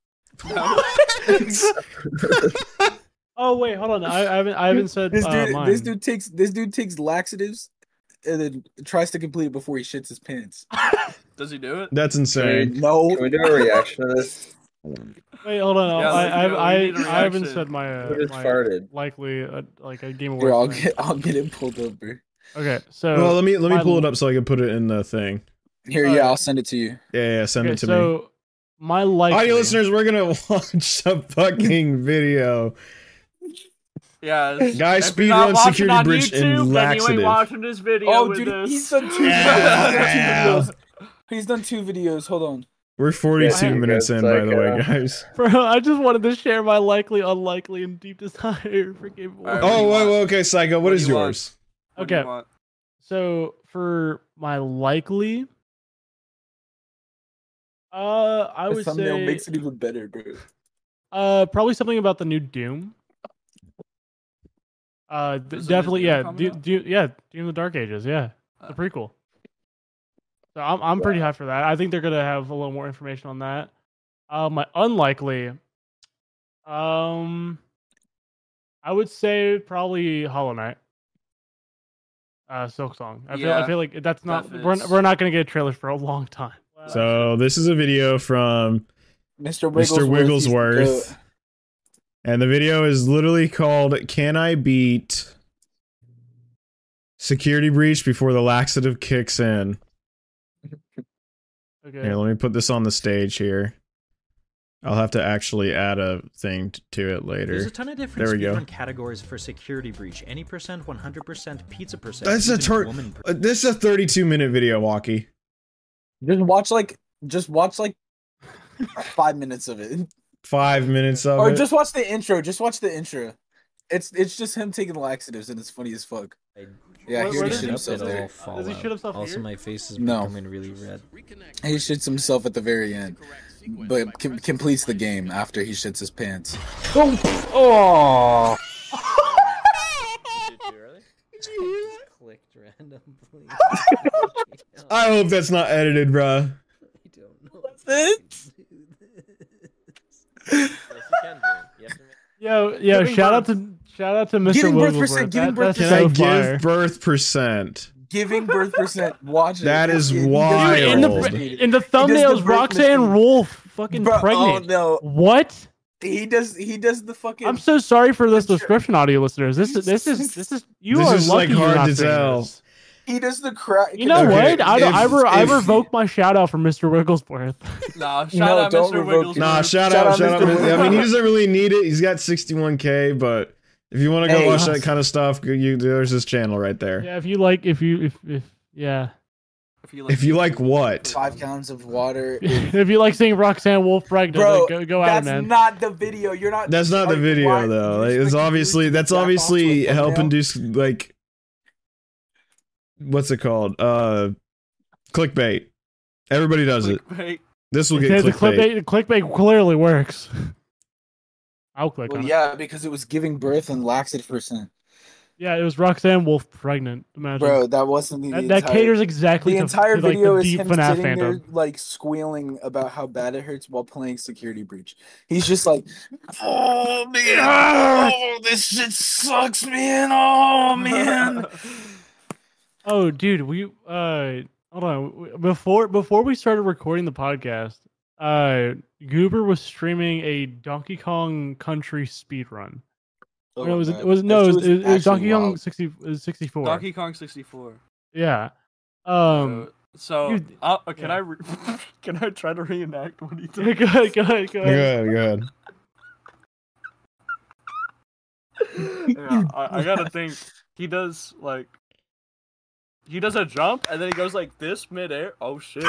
Oh wait, hold on. I haven't said This dude, mine. this dude takes laxatives and then tries to complete it before he shits his pants. Does he do it? That's insane. No, Can we do a reaction to this? Wait, hold on. Yeah, I we need a haven't reaction. said my Who just my farted? likely like a game Here, award. I'll get it pulled up, bro. Okay, so Well, let me my- pull it up so I can put it in the thing. Here, yeah, I'll send it to you. Yeah, send Okay, it to me. so my likely. Audio listeners, we're gonna watch a fucking video. Yeah. Guys, if you're not speedrun watching security on breach YouTube, and then you laxative. ain't watching this video Oh, with dude, us. he's done two Yeah. videos. He's done two videos. Hold on. We're 42 Yeah, minutes in, it's by like, the way, guys. Bro, I just wanted to share my likely, unlikely, and deep desire for Game Awards. Alright, what do Oh, you wait, want? wait, okay, Psycho, What what do is you want? yours? What do you Okay. want? So for my likely, I The would thumbnail say makes it even better, bro. probably something about the new Doom. There's a new Definitely, Doom yeah, coming out? Doom the Dark Ages, yeah, the Oh. prequel. So I'm pretty hyped for that. I think they're gonna have a little more information on that. My unlikely, I would say probably Hollow Knight. Silk Song. I Yeah, feel like that's not that we're fits. not gonna get trailers for a long time. So, this is a video from Mr. Mr. Wigglesworth. Wigglesworth. And the video is literally called Can I Beat Security Breach Before the Laxative Kicks In? Okay. Here, let me put this on the stage here. I'll have to actually add a thing to it later. There's a ton of different There we go. speedrun categories for security breach. Any percent, 100%, pizza percent. That's a even woman per- This is a 32-minute video, Walkie. Just watch like 5 minutes of it. 5 minutes of Or it. just watch the intro. Just watch the intro. It's just him taking laxatives and it's funny as fuck. Yeah, Where he already does shit he- himself It'll there. all fall Does he out. shit himself Also, here? my face is No. becoming really red. He shits himself at the very end, but completes the game after he shits his pants. Oh! Clicked randomly. I hope that's not edited, bruh. I don't know. That's it? Yo, Giving shout out birth. to Mr. Giving birth Wigglesworth. percent, giving birth That's Can I so give fire. birth percent? Giving birth percent. Watch it. That is He does- wild. Dude, in the the thumbnails, birth Roxanne machine. Wolf fucking Bro, pregnant. Oh no, What? he does the fucking. I'm so sorry for this description, audio listeners. This is you This are is, lucky like, you're hard not to seeing tell. this. He does the crack. You know Okay, what? I if- revoke my shout out from Mr. Wigglesworth. Nah, shout No, out don't Mr. revoke Wiggles. it. Nah, shout Shout out. out Mr. I mean, he doesn't really need it. He's got 61K, but if you want to go Hey. watch that kind of stuff, there's his channel right there. Yeah, if you like, if yeah, If you like what? 5 gallons of water. if you like seeing Roxanne Wolf pregnant, Bro, like, go at it, that's man. not the video. You're not. That's not the like, video why- though. you Like, expect it's me to obviously just that's jack off to a obviously thumbnail? helping do like what's it called? Clickbait. Everybody does it. Clickbait. This will get The clickbait. clickbait clearly works. I'll click Well, on it. yeah, because it was giving birth and laxative percent. Yeah, it was Roxanne Wolf pregnant. Imagine. Bro, that wasn't the that entire... caters exactly The to, entire to, like, video the is deep him FNAF sitting there fandom. like squealing about how bad it hurts while playing Security Breach. He's just like, oh man, oh this shit sucks, man. Oh man. Oh, dude, we hold on. Before we started recording the podcast, Goober was streaming a Donkey Kong Country speedrun. Oh, No, man. it was That shit it was actually Donkey Kong wild. 64. Donkey Kong 64. Yeah. So dude, can I can I try to reenact what he go did? ahead. Go ahead. Yeah, I gotta think. He does a jump and then he goes like this midair. Oh shit!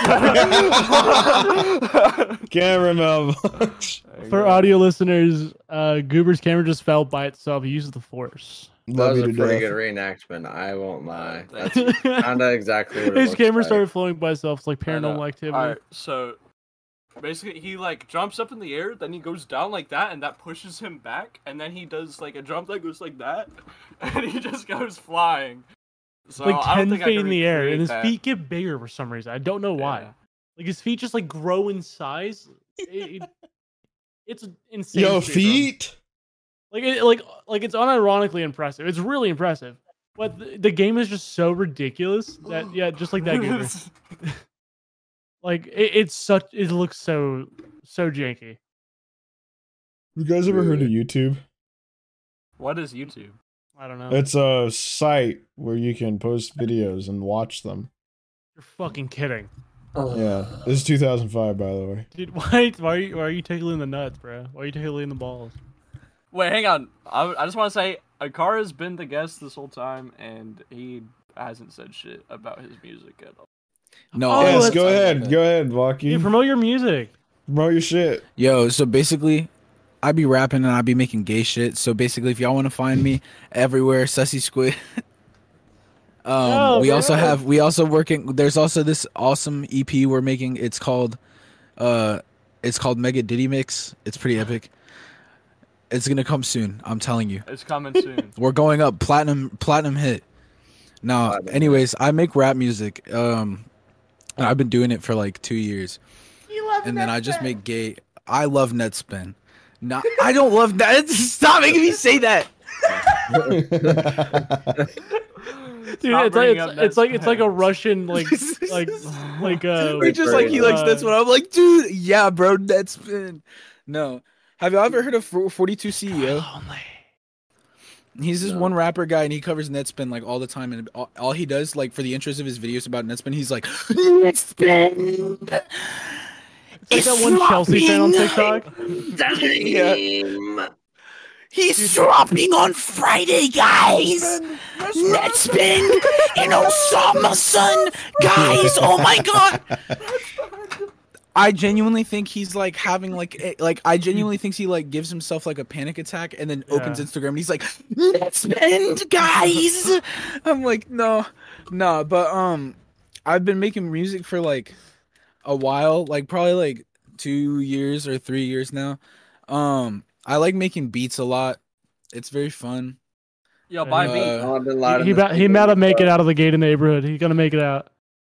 Camera malfunction. For audio listeners, Goober's camera just fell by itself. He uses the force. That Love was you a to pretty death. good reenactment. I won't lie. That's Thank kind of exactly what it His looks camera like. started flowing by itself. It's like I know. paranormal activity. Alright, so basically he like jumps up in the air, then he goes down like that, and that pushes him back, and then he does like a jump that goes like that, and he just goes flying. So Like I don't 10 think I feet can in the air, and recreate his that. feet get bigger for some reason. I don't know why. Yeah. Like his feet just like grow in size. It's insane. Yo, speedrun. feet. Like it's unironically impressive. It's really impressive. But the game is just so ridiculous that just like that Goober. Like it looks so janky. You guys ever heard of YouTube? What is YouTube? I don't know. It's a site where you can post videos and watch them. You're fucking kidding. Yeah, this is 2005, by the way. Dude, why are you tickling the nuts, bro? Why are you tickling the balls? Wait, hang on. I just want to say, Akara's been the guest this whole time, and he hasn't said shit about his music at all. No, Oh, Yes, that's- go ahead, Walkie. Dude, promote your music. Promote your shit. Yo, so basically, I be rapping and I be making gay shit. So basically, if y'all want to find me everywhere, Sussy Squid. Oh, we also bro. have working. There's also this awesome EP we're making. It's called Mega Diddy Mix. It's pretty epic. It's gonna come soon. I'm telling you. It's coming soon. We're going up platinum hit. Now, anyways, I make rap music. I've been doing it for like 2 years. And then I just make gay. I love Netspin. No, I don't love that. Stop making me say that. Dude, Stop bringing up it's like a Netspin. Russian like We're just like he likes Netspin. I'm like, dude, yeah, bro, Netspin. No, have you ever heard of 42 CEO? He's this one rapper guy, and he covers Netspin like all the time. And all he does, like for the intros of his videos about Netspin, he's like, Netspin. It's like that one Chelsea fan on TikTok. Yeah. He's dropping on Friday, guys. Netspin in Osama, son. Guys, oh my god. I genuinely think he's like having I genuinely think he like gives himself like a panic attack and then opens Instagram and he's like, Netspin, guys. I'm like, no, but I've been making music for like a while, like probably like 2 years or 3 years now. I like making beats a lot. It's very fun. Yo, buy beat. Oh, I've been loud in He this about to make it video. out of the gated neighborhood. He's gonna make it out.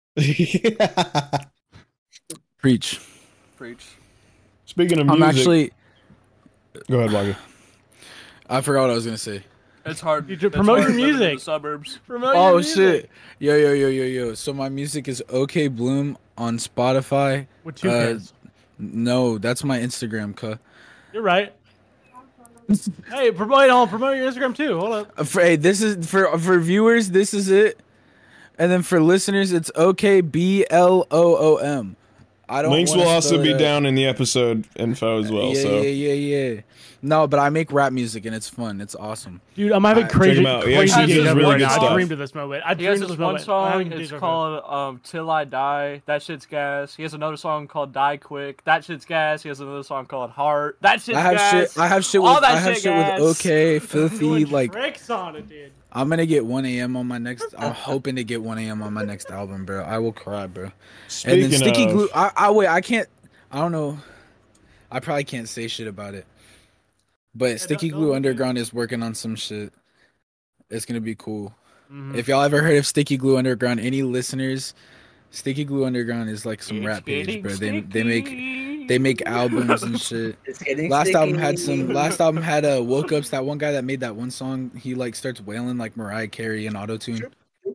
Preach. Preach. Speaking of music, I'm actually. go ahead, Walkie. I forgot what I was gonna say. It's hard. You should It's promote hard your living in music. the suburbs. Promote your Oh music. shit! Yo! So my music is OK Bloom on Spotify. With two kids. No, that's my Instagram. You're right. Hey, promote your Instagram too. Hold up. This is for viewers. This is it, and then for listeners, it's OKBLOOM. I don't. Links wanna will also spell be it out. down in the episode info as well. So Yeah. No, but I make rap music and it's fun. It's awesome. Dude, I'm having Check crazy, him out. He crazy actually days does every really right good now. I stuff. dreamed of this moment. He has this one I'm song. having It's days every- called "Till I Die." That shit's gas. He has another song called "Die Quick." That shit's gas. He has another song called "Heart." That shit's I have gas. shit. I have shit All with. that I have shit shit with gas. OK Filthy. Doing Like tricks on it, dude. I'm gonna get 1 a.m. on my next. I'm hoping to get 1 a.m. on my next album, bro. I will cry, bro. speaking And then Sticky of, Glue. I wait. I can't. I don't know. I probably can't say shit about it. But Sticky don't Glue look at Underground is working on some shit. It's gonna be cool. Mhm. If y'all ever heard of Sticky Glue Underground, any listeners, Sticky Glue Underground is like some rap page, bro. They make albums and shit. It's getting Last sticky. album had Woke Ups, that one guy that made that one song. He like starts wailing like Mariah Carey and auto-tune.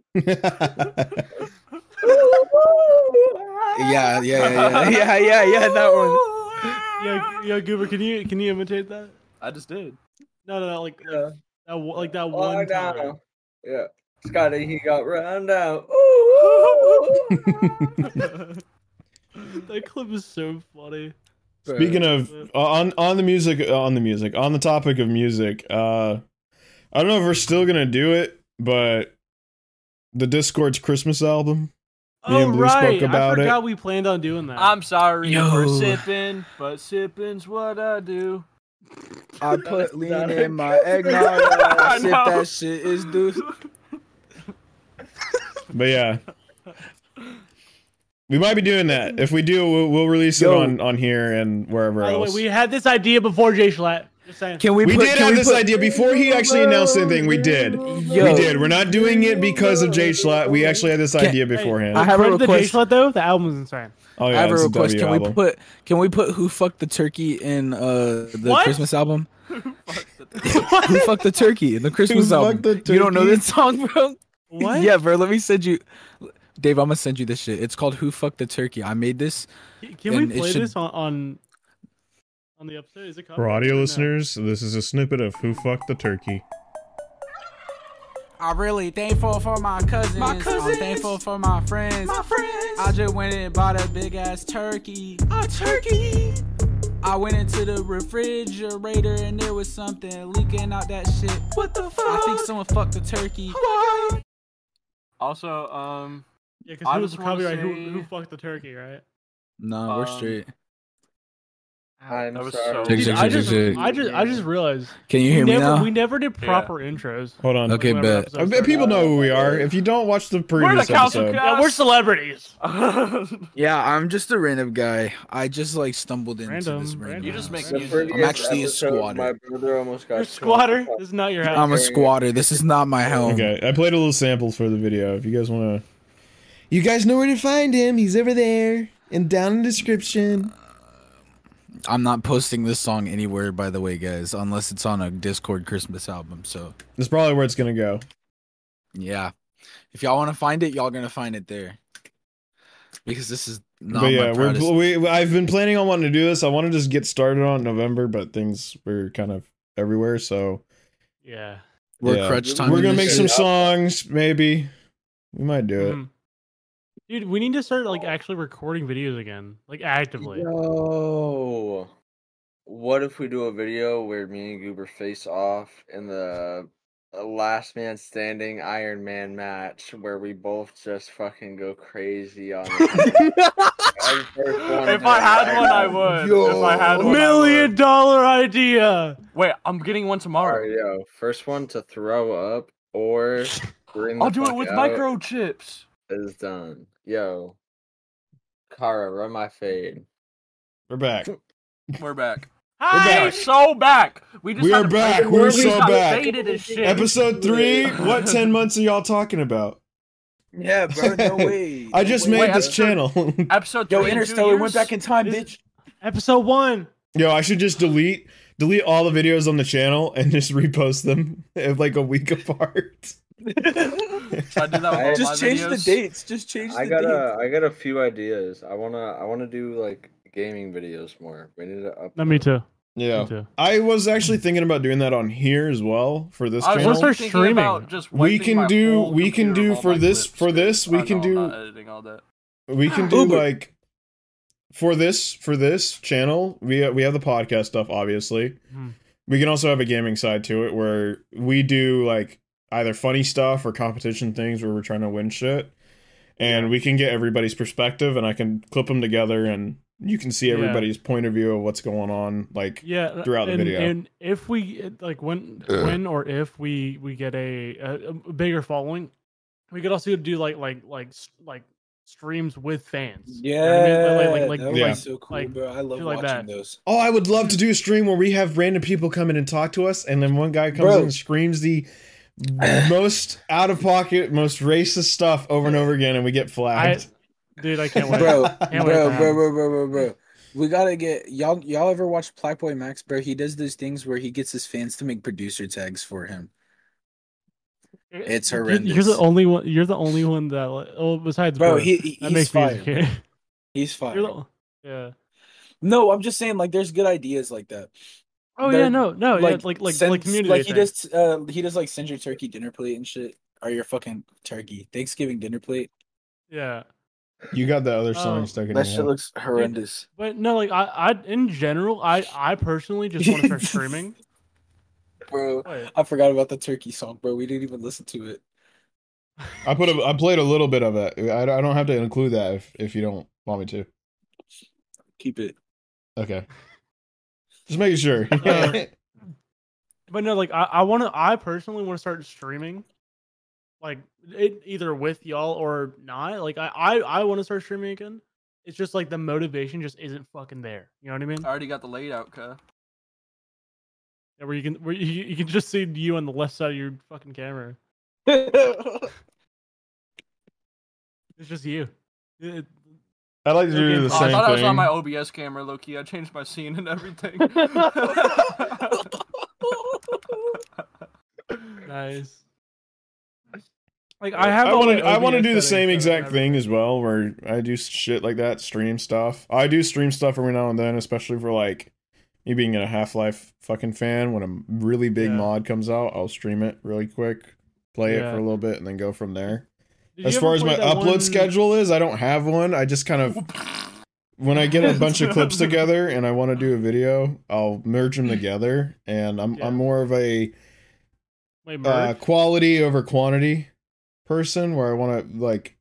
Yeah, that one. Yeah, Goober, can you imitate that? I just did. No, like Yeah. that Oh, one time. no. Yeah. Scotty, he got round out. That clip is so funny. Speaking of on the topic of music, I don't know if we're still gonna do it, but the Discord's Christmas album. Me Oh and Blue right, spoke about I forgot it. we planned on doing that. I'm sorry Yo. for sipping, but sipping's what I do. I put lean in my eggnog. I Sip know. that shit is due. But yeah, we might be doing that. If we do, we'll release it on here and wherever By the way, else. we had this idea before Jay Schlatt. Just saying. We did have this idea before he actually announced anything. We did. We did. We're not doing it because of Jay Schlatt. We actually had this idea beforehand. I have a Credit to Jay request. Schlatt though. The album is insane. Oh I yeah, have a it's request. W album. Can we put Who Fucked the Turkey in the What? Christmas album? Who Fucked the Turkey in the Christmas Who album? Fucked the You don't know Turkey? this song, bro? What? Yeah, bro. Let me send you. Dave, I'm gonna send you this shit. It's called Who Fucked the Turkey. I made this. Can we And it play should- this on the episode? Is it For audio listeners, this is a snippet of Who Fucked the Turkey. I'm really thankful for my cousins. I'm thankful for my friends. I just went and bought a big ass turkey. A turkey. I went into the refrigerator and there was something leaking out that shit. What the fuck? I think someone fucked the turkey. Also, Yeah, I because who was just wanna copyright? say- Who fucked the turkey, right? No, we're Um, straight. I'm that was sorry. so. Check, Dude, check, I check, just realized. Can you hear me now? We never did proper intros. Hold on. Okay, Whenever bet. episodes I bet started. people know who we are. If you don't watch the We're the previous council episode, Yeah, we're celebrities. Yeah, I'm just a random guy. I just like stumbled into Random, this random. random. You just house. make The music. previous I'm actually a episode, squatter. My brother almost got You're a squatter. This is not your house. I'm a squatter. This is not my home. okay, I played a little sample for the video. If you guys want to, you guys know where to find him. He's over there and down in the description. I'm not posting this song anywhere, by the way, guys, unless it's on a Discord Christmas album. So That's probably where it's gonna go. yeah, if y'all want to find it, y'all gonna find it there. Because this is not But yeah, my proudest. I've been planning on wanting to do this. I want to just get started on November, but things were kind of everywhere. So Yeah. We're yeah. crunch time. We're in gonna this make some shit. songs. Maybe we might do it. Mhm. Dude, we need to start like actually recording videos again, like actively. Yo, what if we do a video where me and Goober face off in the last man standing Iron Man match where we both just fucking go crazy on it? If I had one, I would. If I had one, I $1 would. million idea. Wait, I'm getting one tomorrow. Alright, yo, first one to throw up or bring the I'll do it fuck with out microchips. is done. Yo, Kara, run my fade. We're back. We're back. Hi. We're so back. We just We had are a back. break We're where we so got back. faded as shit. Episode 3. What 10 months are y'all talking about? Yeah, bro. No way. I just No way. made this episode- channel. Episode 3 Yo, in 2 Interstellar went years? back in time, This- bitch. Episode 1. Yo, I should just delete all the videos on the channel and just repost them like a week apart. Should I do that with all my Just change the videos? dates. Just change the I dates. got a few ideas. I wanna do like gaming videos more. We need to upload. No, me too. Yeah. Me too. I was actually thinking about doing that on here as well for this I was channel. Let's start thinking streaming. about just We wiping can my do- whole we can computer do of all for my this- clips, for this, dude. we Oh, can no, do- I'm not editing all that. We can do Uber. like for this channel, we have the podcast stuff obviously. Hmm. We can also have a gaming side to it where we do like either funny stuff or competition things where we're trying to win shit. And we can get everybody's perspective and I can clip them together and you can see Yeah. everybody's point of view of what's going on like Yeah, throughout the and, video. And if we like when or if we get a bigger following, we could also do like streams with fans. Yeah, you know what I mean? Like that would yeah. be so cool, like, bro. I love shit like watching that. those. Oh, I would love to do a stream where we have random people come in and talk to us, and then one guy comes Bro. in and screams the most out of pocket, most racist stuff over and over again, and we get flagged. Dude, I can't wait. Bro, Can't wait for that. bro. We gotta get y'all ever watch Blackboy Max, bro? He does those things where he gets his fans to make producer tags for him. It's horrendous. You're the only one. You're the only one that. Oh, besides, Bro, Bert, he's that makes fire. me insecure. He's fire. Yeah. No, I'm just saying, like, there's good ideas like that. Oh They're- yeah, no, yeah, like community. Like he things. does, he does like send your turkey dinner plate and shit, or your fucking turkey Thanksgiving dinner plate. Yeah, You got the other song Oh, stuck in That your shit head. looks horrendous. but no, like I in general, I personally just want to start streaming. Bro, Wait. I forgot about the turkey song, bro. We didn't even listen to it. I played a little bit of it. I don't have to include that if you don't want me to. Keep it. Okay. Just making sure. But no, like I personally want to start streaming, like either with y'all or not. Like I want to start streaming again. It's just like the motivation just isn't fucking there. You know what I mean? I already got the laid out, cuh. Yeah, where you can just see you on the left side of your fucking camera. It's just you. I like to do the Oh, I same thought I was on thing. my OBS camera, low key. I changed my scene and everything. Nice. Like I want to do the settings same set up exact and thing everything. as well, where I do shit like that, stream stuff. I do stream stuff every now and then, especially for like me being a Half-Life fucking fan. When a really big Yeah. mod comes out, I'll stream it really quick, play it Yeah. for a little bit, and then go from there. Did you As ever far as play my that upload one- schedule is, I don't have one. I just kind of, when I get a bunch of clips together and I want to do a video, I'll merge them together. And Yeah. I'm more of a Wait, merge? quality over quantity person, where I want to like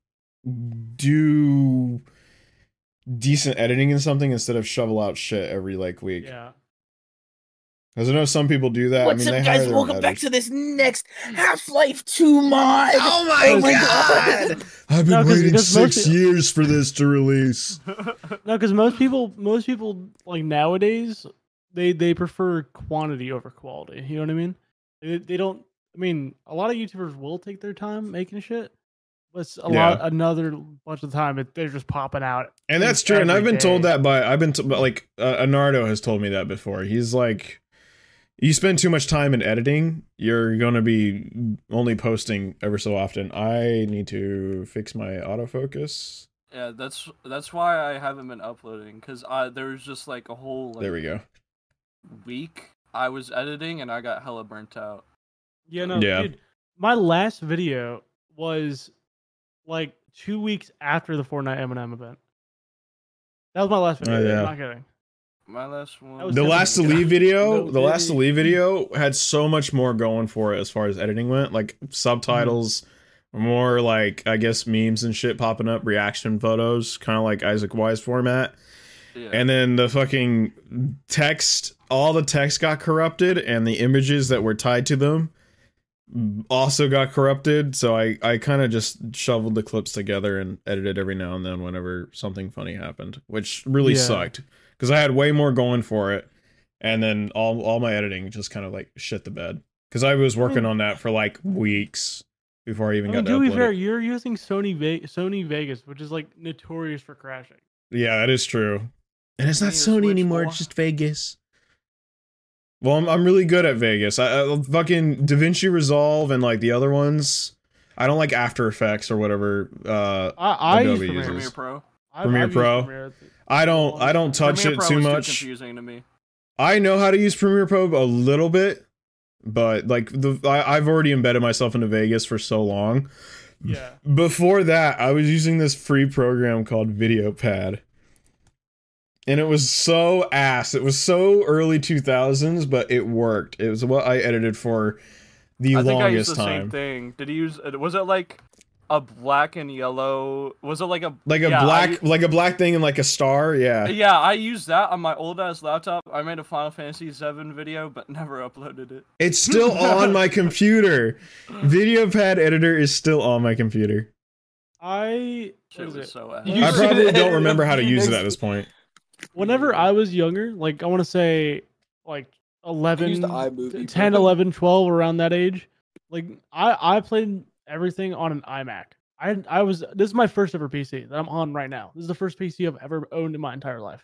do decent editing in something instead of shovel out shit every like week. Yeah. Because I know some people do that. What's I mean, up, they hire guys? their own Welcome back editors. to this next Half-Life 2 mod. Oh my God. I've No, been 'cause- waiting because 6 most- years for this to release. No, because most people like nowadays they prefer quantity over quality. You know what I mean? They don't. I mean, a lot of YouTubers will take their time making shit, but it's another bunch of the time they're just popping out. And that's true. And I've every been told day. that like Anardo has told me that before. He's like, you spend too much time in editing, you're going to be only posting ever so often. I need to fix my autofocus. Yeah, that's why I haven't been uploading, because there was just like a whole There we go. week I was editing and I got hella burnt out. Yeah, no, Yeah. dude. My last video was like 2 weeks after the Fortnite Eminem event. That was my last video. Oh, yeah. I'm not kidding. My last one. That was The Last to definitely- Leave video, No the Last to kidding. Leave video had so much more going for it as far as editing went. Like subtitles, more like I guess memes and shit popping up, reaction photos, kind of like Isaac Wise format. Yeah. And then the fucking text, all the text got corrupted, and the images that were tied to them also got corrupted. So I kind of just shoveled the clips together and edited every now and then whenever something funny happened, which really Yeah. sucked because I had way more going for it. And then all my editing just kind of like shit the bed because I was working on that for like weeks before I even I mean, got to to be upload fair, it. you're using Sony Vegas, which is like notorious for crashing. Yeah, that is true. And it's not Need a Sony Switch anymore, more. it's just Vegas. Well, I'm really good at Vegas. I fucking DaVinci Resolve and like the other ones. I don't like After Effects or whatever. I use Adobe Premiere. uses. Premiere Pro. Premiere I've Pro. used Premiere. I don't touch Premiere it Pro too was much. Too confusing to me. I know how to use Premiere Pro a little bit, but like I've already embedded myself into Vegas for so long. Yeah. Before that, I was using this free program called VideoPad. And it was so ass. It was so early 2000s, but it worked. It was what I edited for the I think I used longest the time. same thing. Did he use? Was it like a black and yellow? Was it like a Like a yeah, black like a black thing and like a star, yeah. Yeah, I used that on my old ass laptop. I made a Final Fantasy VII video, but never uploaded it. It's still on my computer. VideoPad editor is still on my computer. I Shit what was is it? so ass. You I should- probably don't remember how to use it at this point. Whenever I was younger, like I want to say like 11, used the iMovie, 10, bro. 11, 12, around that age, like I played everything on an iMac. This is my first ever PC that I'm on right now. This is the first PC I've ever owned in my entire life.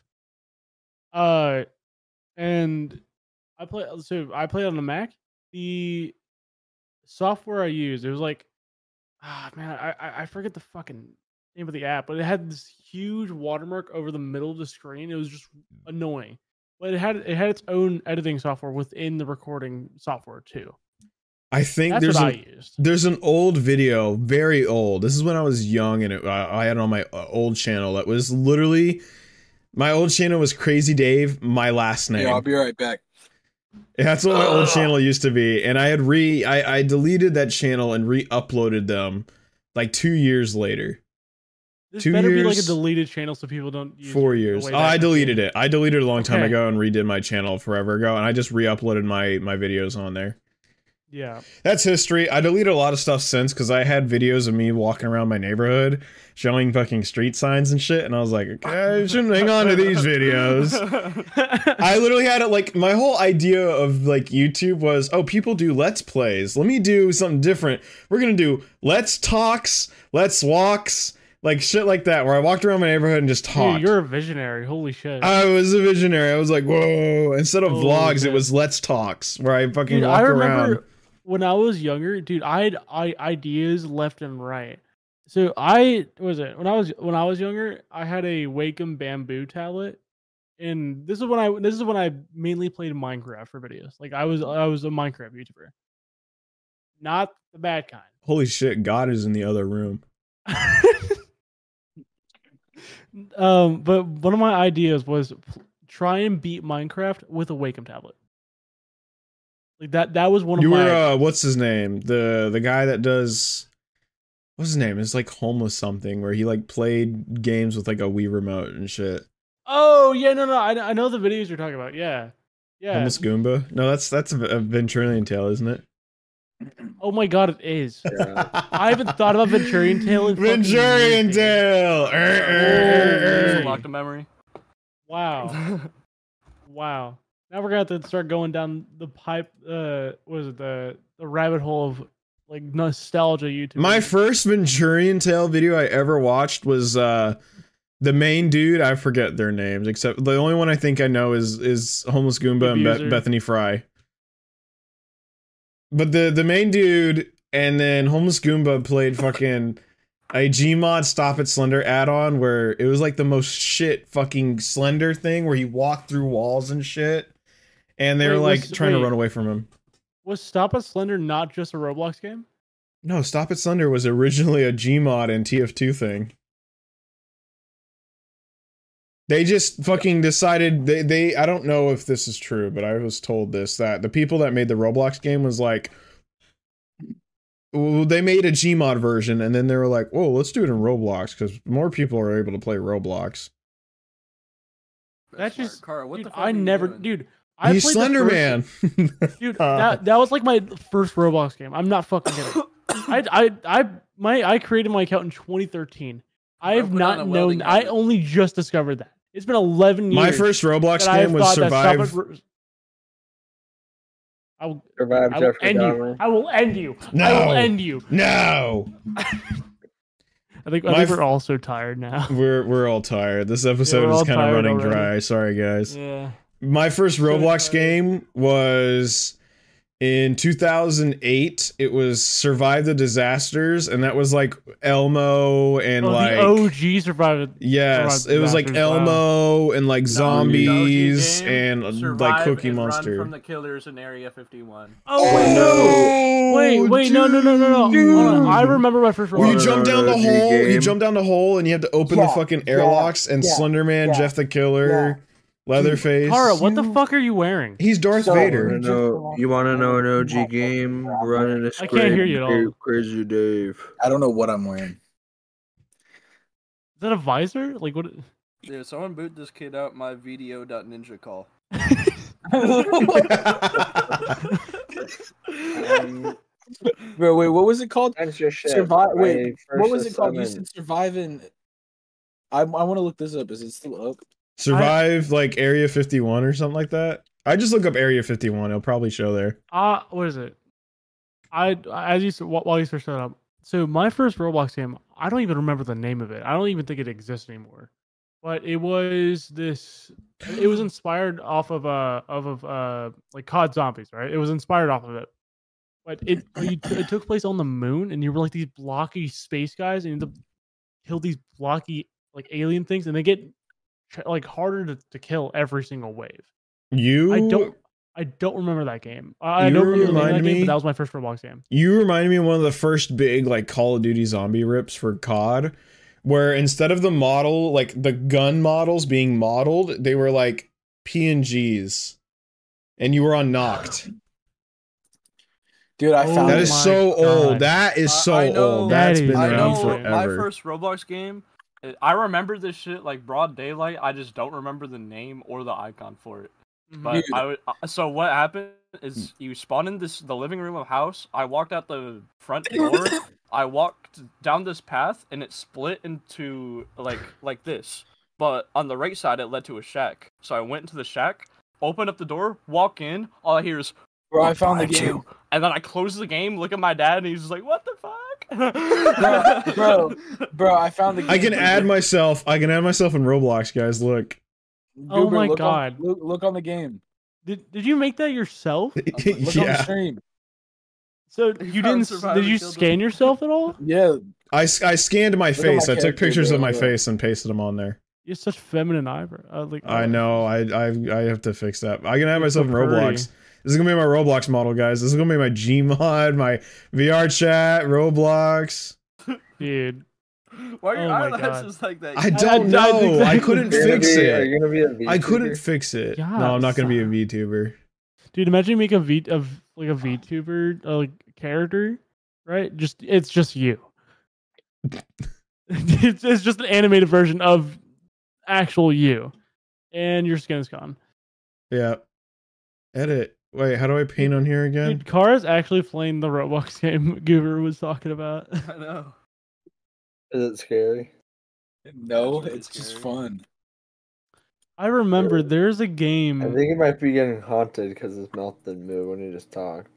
And I played on a Mac. The software I used, it was like, I forget the fucking name of the app, but it had this huge watermark over the middle of the screen. It was just annoying. But it had its own editing software within the recording software too. I think That's what I used. there's an old video, very old. This is when I was young, and I had it on my old channel. That was literally my old channel was Crazy Dave, my last name. Yeah, I'll be right back. That's what my old channel used to be, and I had I deleted that channel and re-uploaded them like 2 years later. This 2 better be like a years? deleted channel so people don't use 4 it the years. way Oh, that I you deleted do. it. I deleted it a long time Okay. ago and redid my channel forever ago, and I just re-uploaded my videos on there. Yeah. That's history. I deleted a lot of stuff since because I had videos of me walking around my neighborhood showing fucking street signs and shit, and I was like, okay, I shouldn't hang on to these videos. I literally had it like my whole idea of like YouTube was, oh, people do let's plays. Let me do something different. We're gonna do let's talks, let's walks, like shit like that, where I walked around my neighborhood and just talked. Dude, you're a visionary. Holy shit. I was a visionary. I was like, whoa. Instead of Holy vlogs, shit. it was let's talks, where I fucking Dude, walk I remember around. when I was younger, dude, I had ideas left and right. So when I was younger, I had a Wacom Bamboo tablet, and this is when I mainly played Minecraft for videos. Like I was a Minecraft YouTuber, not the bad kind. Holy shit, God is in the other room. But one of my ideas was try and beat Minecraft with a Wacom tablet. Like that was one of You my. were what's his name? The guy that does what's his name? It's like Homeless something, where he like played games with like a Wii remote and shit. Oh yeah, no, I know the videos you're talking about. Yeah. Homeless Goomba? No, that's a Venturian Tale, isn't it? Oh my god, it is. Yeah. I haven't thought about Venturian Tale in fucking Venturian years, dude. Tale. It's a locked in memory. Wow. Wow. Now we're gonna have to start going down the pipe. What is it? The rabbit hole of like nostalgia YouTube. My first Venturian Tale video I ever watched was the main dude. I forget their names, except the only one I think I know is Homeless Goomba and Abuser. Bethany Fry. But the main dude and then Homeless Goomba played fucking a Gmod Stop It Slender add-on where it was like the most shit fucking Slender thing where he walked through walls and shit, and they Wait, were like was- trying to wait. run away from him. Was Stop It Slender not just a Roblox game? No, Stop It Slender was originally a Gmod and TF2 thing. They just fucking decided they I don't know if this is true, but I was told this, that the people that made the Roblox game was like, well, they made a Gmod version and then they were like, whoa, let's do it in Roblox because more people are able to play Roblox. That's Smart. just Cara, what dude, the fuck I are you never doing? dude. I He's played the Slender first- Man. Dude, that was like my first Roblox game. I'm not fucking kidding. I created my account in 2013. I Bro, have put on not a welding known. I helmet. only just discovered that. It's been 11 years. My first Roblox that I have game was thought that Stop Survive. It- I will, Survive I will Jeffrey end Dahmer. you. I will end you. I No. will end you. No, I think My we're all so tired now. we're all tired. This episode we're is all kind of tired running already. dry. Sorry, guys. Yeah. My first So Roblox tired. game was in 2008. It was Survive the Disasters, and that was like Elmo and Oh, like the OG survived. yes, Survive it was like Disasters, wow. Elmo and like zombies The OG game, and survive like Cookie and Monster. Run from the killers in Area 51. Oh, wait, no. Hold on. I remember my first Well, you Roblox. jump down the OG hole. You game. jump down the hole, and you have to open the Yeah, fucking yeah, airlocks. And yeah, Slenderman, yeah, Jeff the Killer, Leatherface. Kara, what the fuck are you wearing? He's Darth So- Vader. You want to know an OG game running a I script? can't hear you at all. Crazy Dave. I don't know what I'm wearing. Is that a visor? Like what? Dude, someone boot this kid out my video.ninja call. Bro, wait, what was it called? That's your shit. Survive. My Wait, what first was it called? You assignment- said survive in. I want to look this up. Is it still up? Survive like Area 51 or something like that. I just look up Area 51. It'll probably show there. What is it? As you said, while you search that up. So my first Roblox game, I don't even remember the name of it. I don't even think it exists anymore. But it was this. It was inspired off of like COD Zombies, right? It was inspired off of it. But it took place on the moon, and you were like these blocky space guys, and you had to kill these blocky like alien things, and they get like harder to kill every single wave. I don't remember that game. I don't remember the name of that game, but that was my first Roblox game. You reminded me of one of the first big like Call of Duty zombie rips for COD, where instead of the model, like the gun models being modeled, they were like PNGs, and you were on Knocked. Dude, I found That it. is so God. old. That is so I know- old. That's That is been I around know forever. my first Roblox game. I remember this shit like broad daylight. I just don't remember the name or the icon for it. But Dude. I would, so what happened is you spawn in the living room of a house. I walked out the front door. I walked down this path and it split into like this. But on the right side it led to a shack. So I went into the shack, opened up the door, walk in. All I hear is Bro, I found the "Behind game. you." And then I close the game, look at my dad, and he's just like, "What the fuck?" Bro, I found the game. I can add myself. I can add myself in Roblox, guys. Look. Oh Goober, my look God. Look on the game. Did you make that yourself? Look on the Yeah, stream. So You you found didn't? Survivor Did you Killed scan yourself at all? Yeah. I scanned my at my face. I took character, pictures of my bro. face and pasted them on there. You have such feminine eyebrows. I know. I have to fix that. I can add You're so myself in pretty. Roblox. This is gonna be my Roblox model, guys. This is gonna be my Gmod, my VR chat, Roblox. Dude. Why are your Oh my eyelashes God. just like that? I don't I- know. I exactly. couldn't You're gonna fix be- Are it. you gonna be a VTuber? I couldn't fix it. God, No, I'm not gonna be a VTuber. Dude, imagine you make a VTuber like character, right? It's just you. it's just an animated version of actual you, and your skin is gone. Yeah. Edit. Wait, how do I paint on here again? Dude, Kara's actually playing the Roblox game Goober was talking about. I know. Is it scary? No, Actually, it's just scary. fun. I remember there's a I game. think he might be getting haunted because his mouth didn't move when he just talked.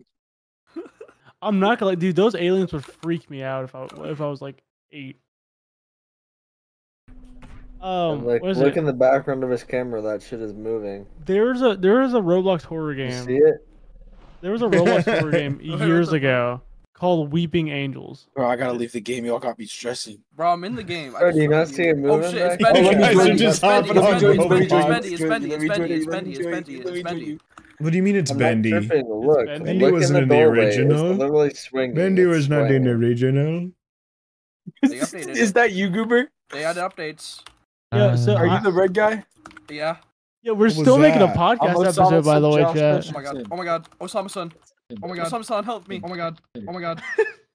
I'm not gonna dude. Those aliens would freak me out if I was like 8. And like, What is look it? in the background of his camera. That shit is moving. There is a Roblox horror You game. see it? There was a Roblox horror game Wait, years what the ago called Weeping Angels. Bro, I gotta leave the game. Y'all got me stressing. Bro, I'm in the game. Bro, do you not see it Oh moving shit, it's back? Bendy. Oh, let me It's join Bendy. you. It's Just Bendy. hop It's on Bendy. Roblox. It's Bendy. It's Bendy. It's Bendy. It's Bendy. It's Bendy. It's Bendy. What do you mean it's I'm Bendy? not tripping. Look, Bendy look wasn't in in the the doorway. original. It's literally swinging. Bendy It's was not in the swinging. original. They updated Is it. that you, Goober? They added updates. Yeah, so Are you the red guy? Yeah. yeah, we're was still making a that? podcast I'm episode, by the way, Josh chat. Hutcherson. Oh my god. Oh my god. Osama-san. Oh my god. Osama-san, help me. Oh my god. Oh my god.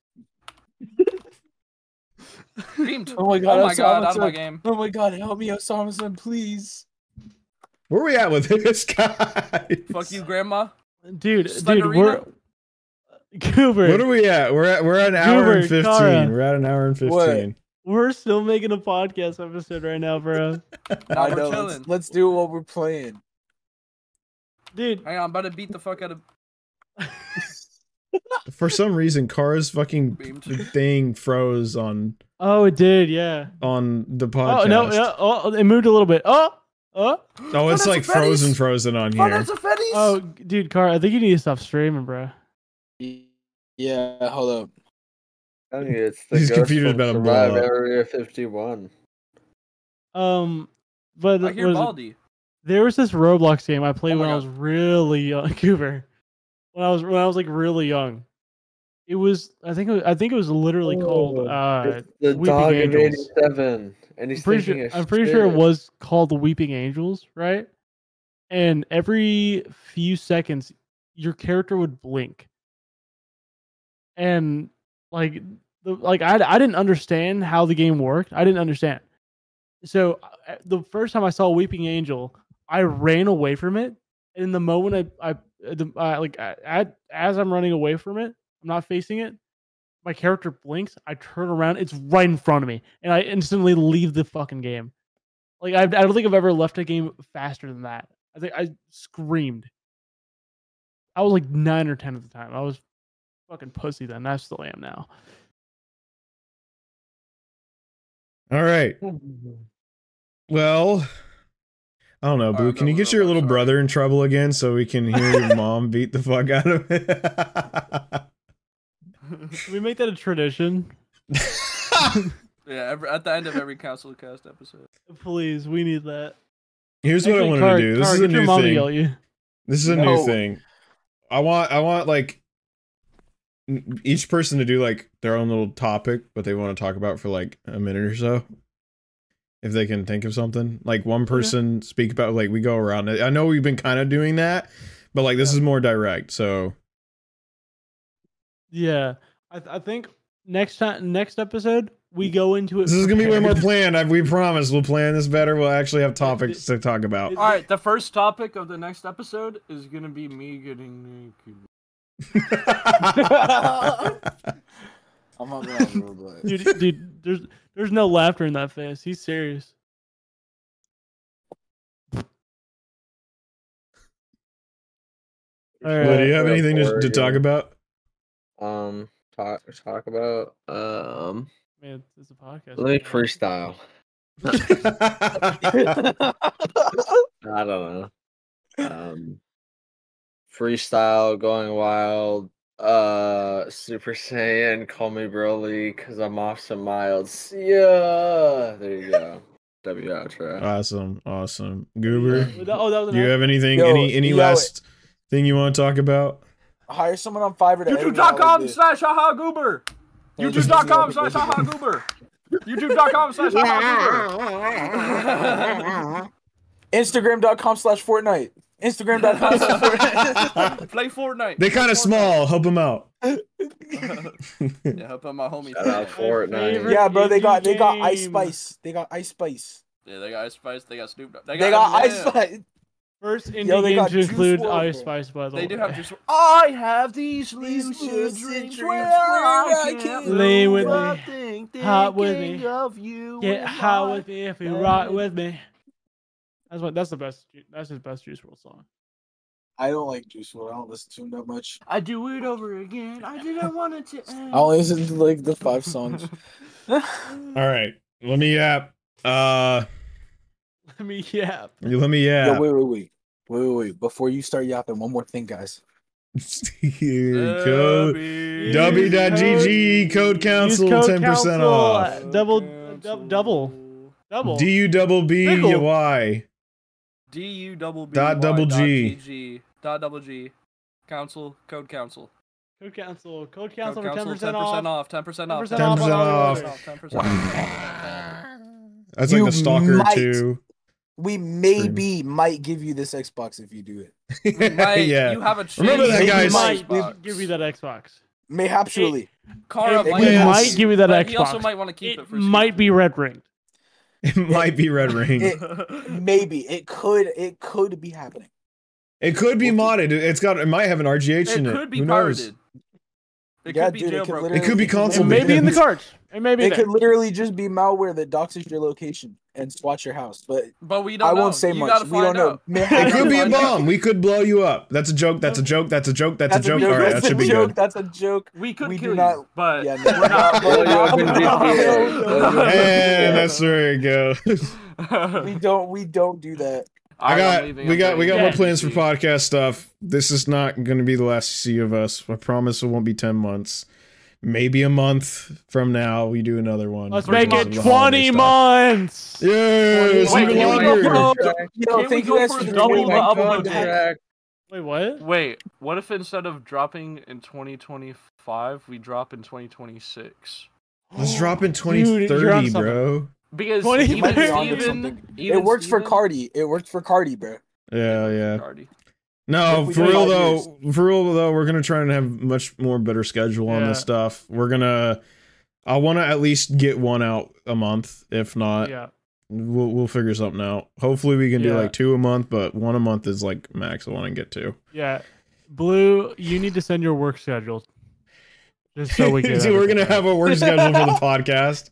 Beamed. Oh my god, Oh my god. Out of my Osama-san. game. Oh my god, help me, Osama-san, please. Where are we at with this guy? Fuck you, grandma. Dude, Slenderina? Goober. What are we at? We're at an hour and Goober, 15. Kara. We're at an hour and 15. We're still making a podcast episode right now, bro. Nah, I we're know. chilling. Let's do what we're playing. Dude, Hang on, I'm about to beat the fuck out of For some reason, Kara's fucking Beamed. thing froze on oh, it did, yeah. the podcast. Oh no, yeah, oh, it moved a little bit. Oh, Oh, it's that's like a Freddy's. frozen on Oh, here. that's a Freddy's. oh, dude, Car, I think you need to stop streaming, bro. Yeah, hold up. I think it's the These ghost computers from better blow Survive up. Area 51. But I hear was it- Baldy. there was this Roblox game I played Oh my when I God. was really young, Cooper. When I was like really young. It was I think it was literally called It's the Weeping dog of Angels. 87. And he's thinking I'm pretty sure it was called the Weeping Angels, right? And every few seconds your character would blink. And like I didn't understand how the game worked. I didn't understand. So the first time I saw Weeping Angel, I ran away from it. And in the moment as I'm running away from it, I'm not facing it. My character blinks. I turn around. It's right in front of me, and I instantly leave the fucking game. Like I don't think I've ever left a game faster than that. I think I screamed. I was like 9 or 10 at the time. I was fucking pussy then. I still am now. All right. Well, I don't know, Blue. Can you get your little brother in trouble again so we can hear your mom beat the fuck out of it? Can we make that a tradition? Yeah, at the end of every Council Cast episode. Please, we need that. Here's what I wanted to do. This is a new thing. This is a new thing. I want like each person to do like their own little topic, what they want to talk about for like a minute or so. If they can think of something, like one person speak about, like we go around it. I know we've been kind of doing that, but like this is more direct. So yeah, I think next episode we go into it. This is gonna be way more planned. We promise we'll plan this better. We'll actually have topics to talk about. All right, the first topic of the next episode is gonna be me getting naked. I'm not gonna Roblox. Dude, there's no laughter in that face. He's serious. All right. Well, do you have anything to talk about? Talk about Man, it's a podcast. Let me freestyle. I don't know. Freestyle, going wild. Super Saiyan, call me Broly, cause I'm off some milds. Yeah, there you go. W outro. Awesome. Goober, do you have anything? Yo, any last thing you want to talk about? Hire someone on Fiverr to YouTube.com/HahaGoober. YouTube.com/HahaGoober. YouTube.com/HahaGoober. Instagram.com/Fortnite. Instagram.com/Fortnite. Play Fortnite. They kind of small. Help them out. Yeah, help out my homie. Shout out Fortnite. Yeah, bro, they got Ice Spice. They got Ice Spice. Yeah, they got Ice Spice. They got Snoop Dogg. They got Ice Spice. First indie game to include WRLD, Ice Spice, by the way. They do have Juice WRLD. I have these lucid dreams where I can't lay with me, hot with me, get hot with me if you rock with me. That's the best. That's his best Juice WRLD song. I don't like Juice WRLD. I don't listen to him that much. I do it over again. I didn't want it to end. I only listen to like the 5 songs. All right, let me yap. Let me yap. Let me yap. Yo, wait. Before you start yapping, one more thing, guys. Code W.GG code council 10% off. Double. DUBBY. DUBBY. .GG. Council. Code council. Code council for 10% 10% off. 10% off. 10% off. 10% off. That's like the Stalker 2. We might give you this Xbox if you do it. Yeah. You have a chance. Remember that, guys? Might give you that Xbox. Mayhapsly. Kara We might give you that Xbox. He also might want to keep it for might be red ringed. It might be red ring. Maybe it could be happening. It could be modded. It might have an RGH in it. It could be Who knows? pirated. It could be jailbroken. It could be console. It may be in the cards. It could literally just be malware that doxes your location and swats your house. But we don't know. I won't say much. We don't know. It could be a bomb. We could blow you up. That's a joke. That's a joke. That's a joke. That's a joke. All right, that should be good. That's a joke. We could kill you, but yeah, we're not. And that's where it goes. We don't do that. We got more plans for podcast stuff. This is not going to be the last you see of us. I promise it won't be 10 months. Maybe a month from now we do another one. Let's make it 20 months. Yes, even longer. Can we go for double the upload? Wait, what? Wait, what if instead of dropping in 2025, we drop in 2026? Let's drop in 2030, bro. Because it works for Cardi. It works for Cardi, bro. Yeah. No, for real though, we're gonna try and have much more better schedule on this stuff. I want to at least get one out a month. If not, we'll figure something out. Hopefully we can do like 2 a month, but 1 a month is like max I want to get to. Yeah, Blue, you need to send your work schedule. Just so we get. Dude, we're gonna have a work schedule for the podcast.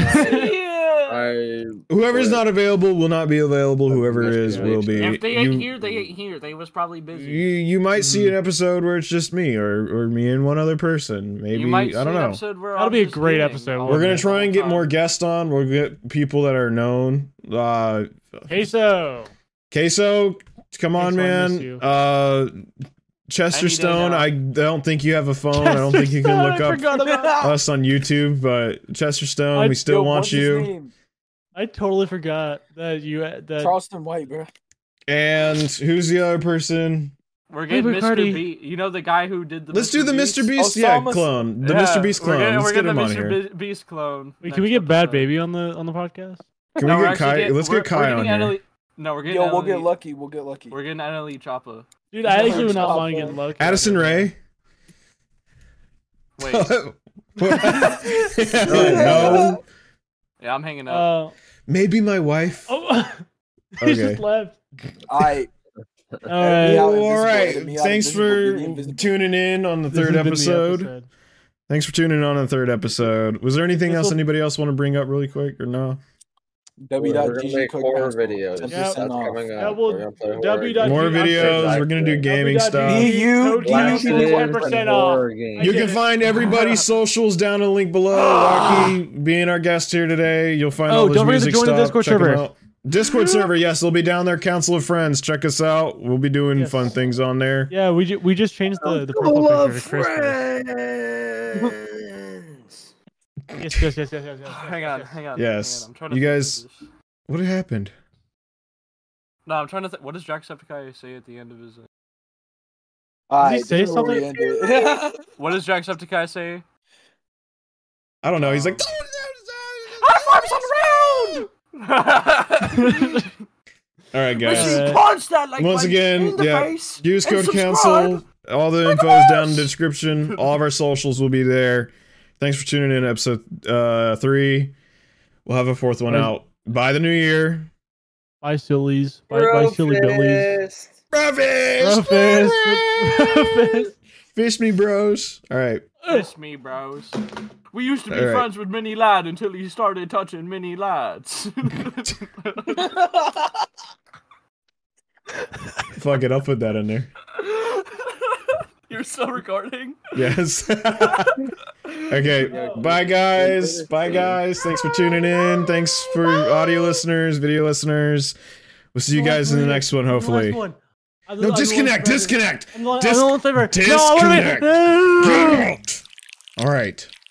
Whoever's not available will not be available. Whoever is will be. If they ain't here, they ain't here. They was probably busy. You might see an episode where it's just me or me and one other person. Maybe You might I don't see an know. episode where That'll I'm be a just great eating episode. all We're gonna the try and get time. more guests on. We'll get people that are known. Queso. Queso, come on, Queso, I miss man. you. Chester Any day Stone, now. I don't think you have a phone. I don't think you can look I up forgot about us on YouTube, but Chester Stone, we still want what's his you. name? I totally forgot that Charleston White, bro. And who's the other person? We're getting Hey, Bacardi. Mr. Beast. You know the guy who did the. Let's do the Mr. Beast Osama- clone. The Yeah, Mr. Beast clone. We're Let's get getting him the on Mr. here. Beast clone. Wait, can we next get Bad episode. Baby on the podcast? Can No, we we're get actually Kai? getting- Let's we're- get Kai we're on getting here. Annalie- No, we're getting. Yo, we'll Annalie- get lucky. We'll get lucky. We're getting Annalie Choppa. Dude, I actually would not Stop, mind man. getting lucky. Addison Ray? Wait, No. yeah, I'm hanging up. Maybe my wife. Oh, he Okay. just left. I All right. All right. Invisible, Thanks for be invisible. tuning in on the This third has been the episode. Thanks for tuning in on the third episode. Was there anything This else will- anybody else want to bring up really quick or no? We're gonna W.GG make Quick horror Passport, videos. 10% That's off. coming Yeah, up. well, We're gonna play horror W.GG games. More videos. We're gonna do gaming stuff. You 10% off. Horror games. You get can it. find everybody's socials down in the link below. Rocky being our guest here today. You'll find all this don't forget to music join the stuff. Discord Check 'em server. out. Discord server, yes, they'll be down there. Council of Friends, check us out. We'll be doing Yes. fun things on there. Yeah, we just changed the profile picture to Christmas. Yes. Hang on. Yes. Hang on. I'm trying to You think of guys- this. What happened? No, I'm trying to think. What does Jacksepticeye say at the end of his? Did he say something? What does Jacksepticeye say? I don't know. He's like, all right, guys. Punch that like Once again, yeah, use code council. All the info is down in the description. All of our socials will be there. Thanks for tuning in. Episode 3. We'll have a 4th one out by the new year. Bye, sillies. Bye, silly billies. Brofist! Fish me, bros. All right. Kiss me, bros. We used to be All right. friends with Mini Lad until he started touching Mini Lads. Fuck it. I'll put that in there. You're still recording? Yes. Okay. Bye, guys. Bye, guys. Thanks for tuning in. Thanks for audio listeners, video listeners. We'll see you guys in the next one, hopefully. No, disconnect. Disconnect. I'm the one favorite. Disconnect. Get out. All right.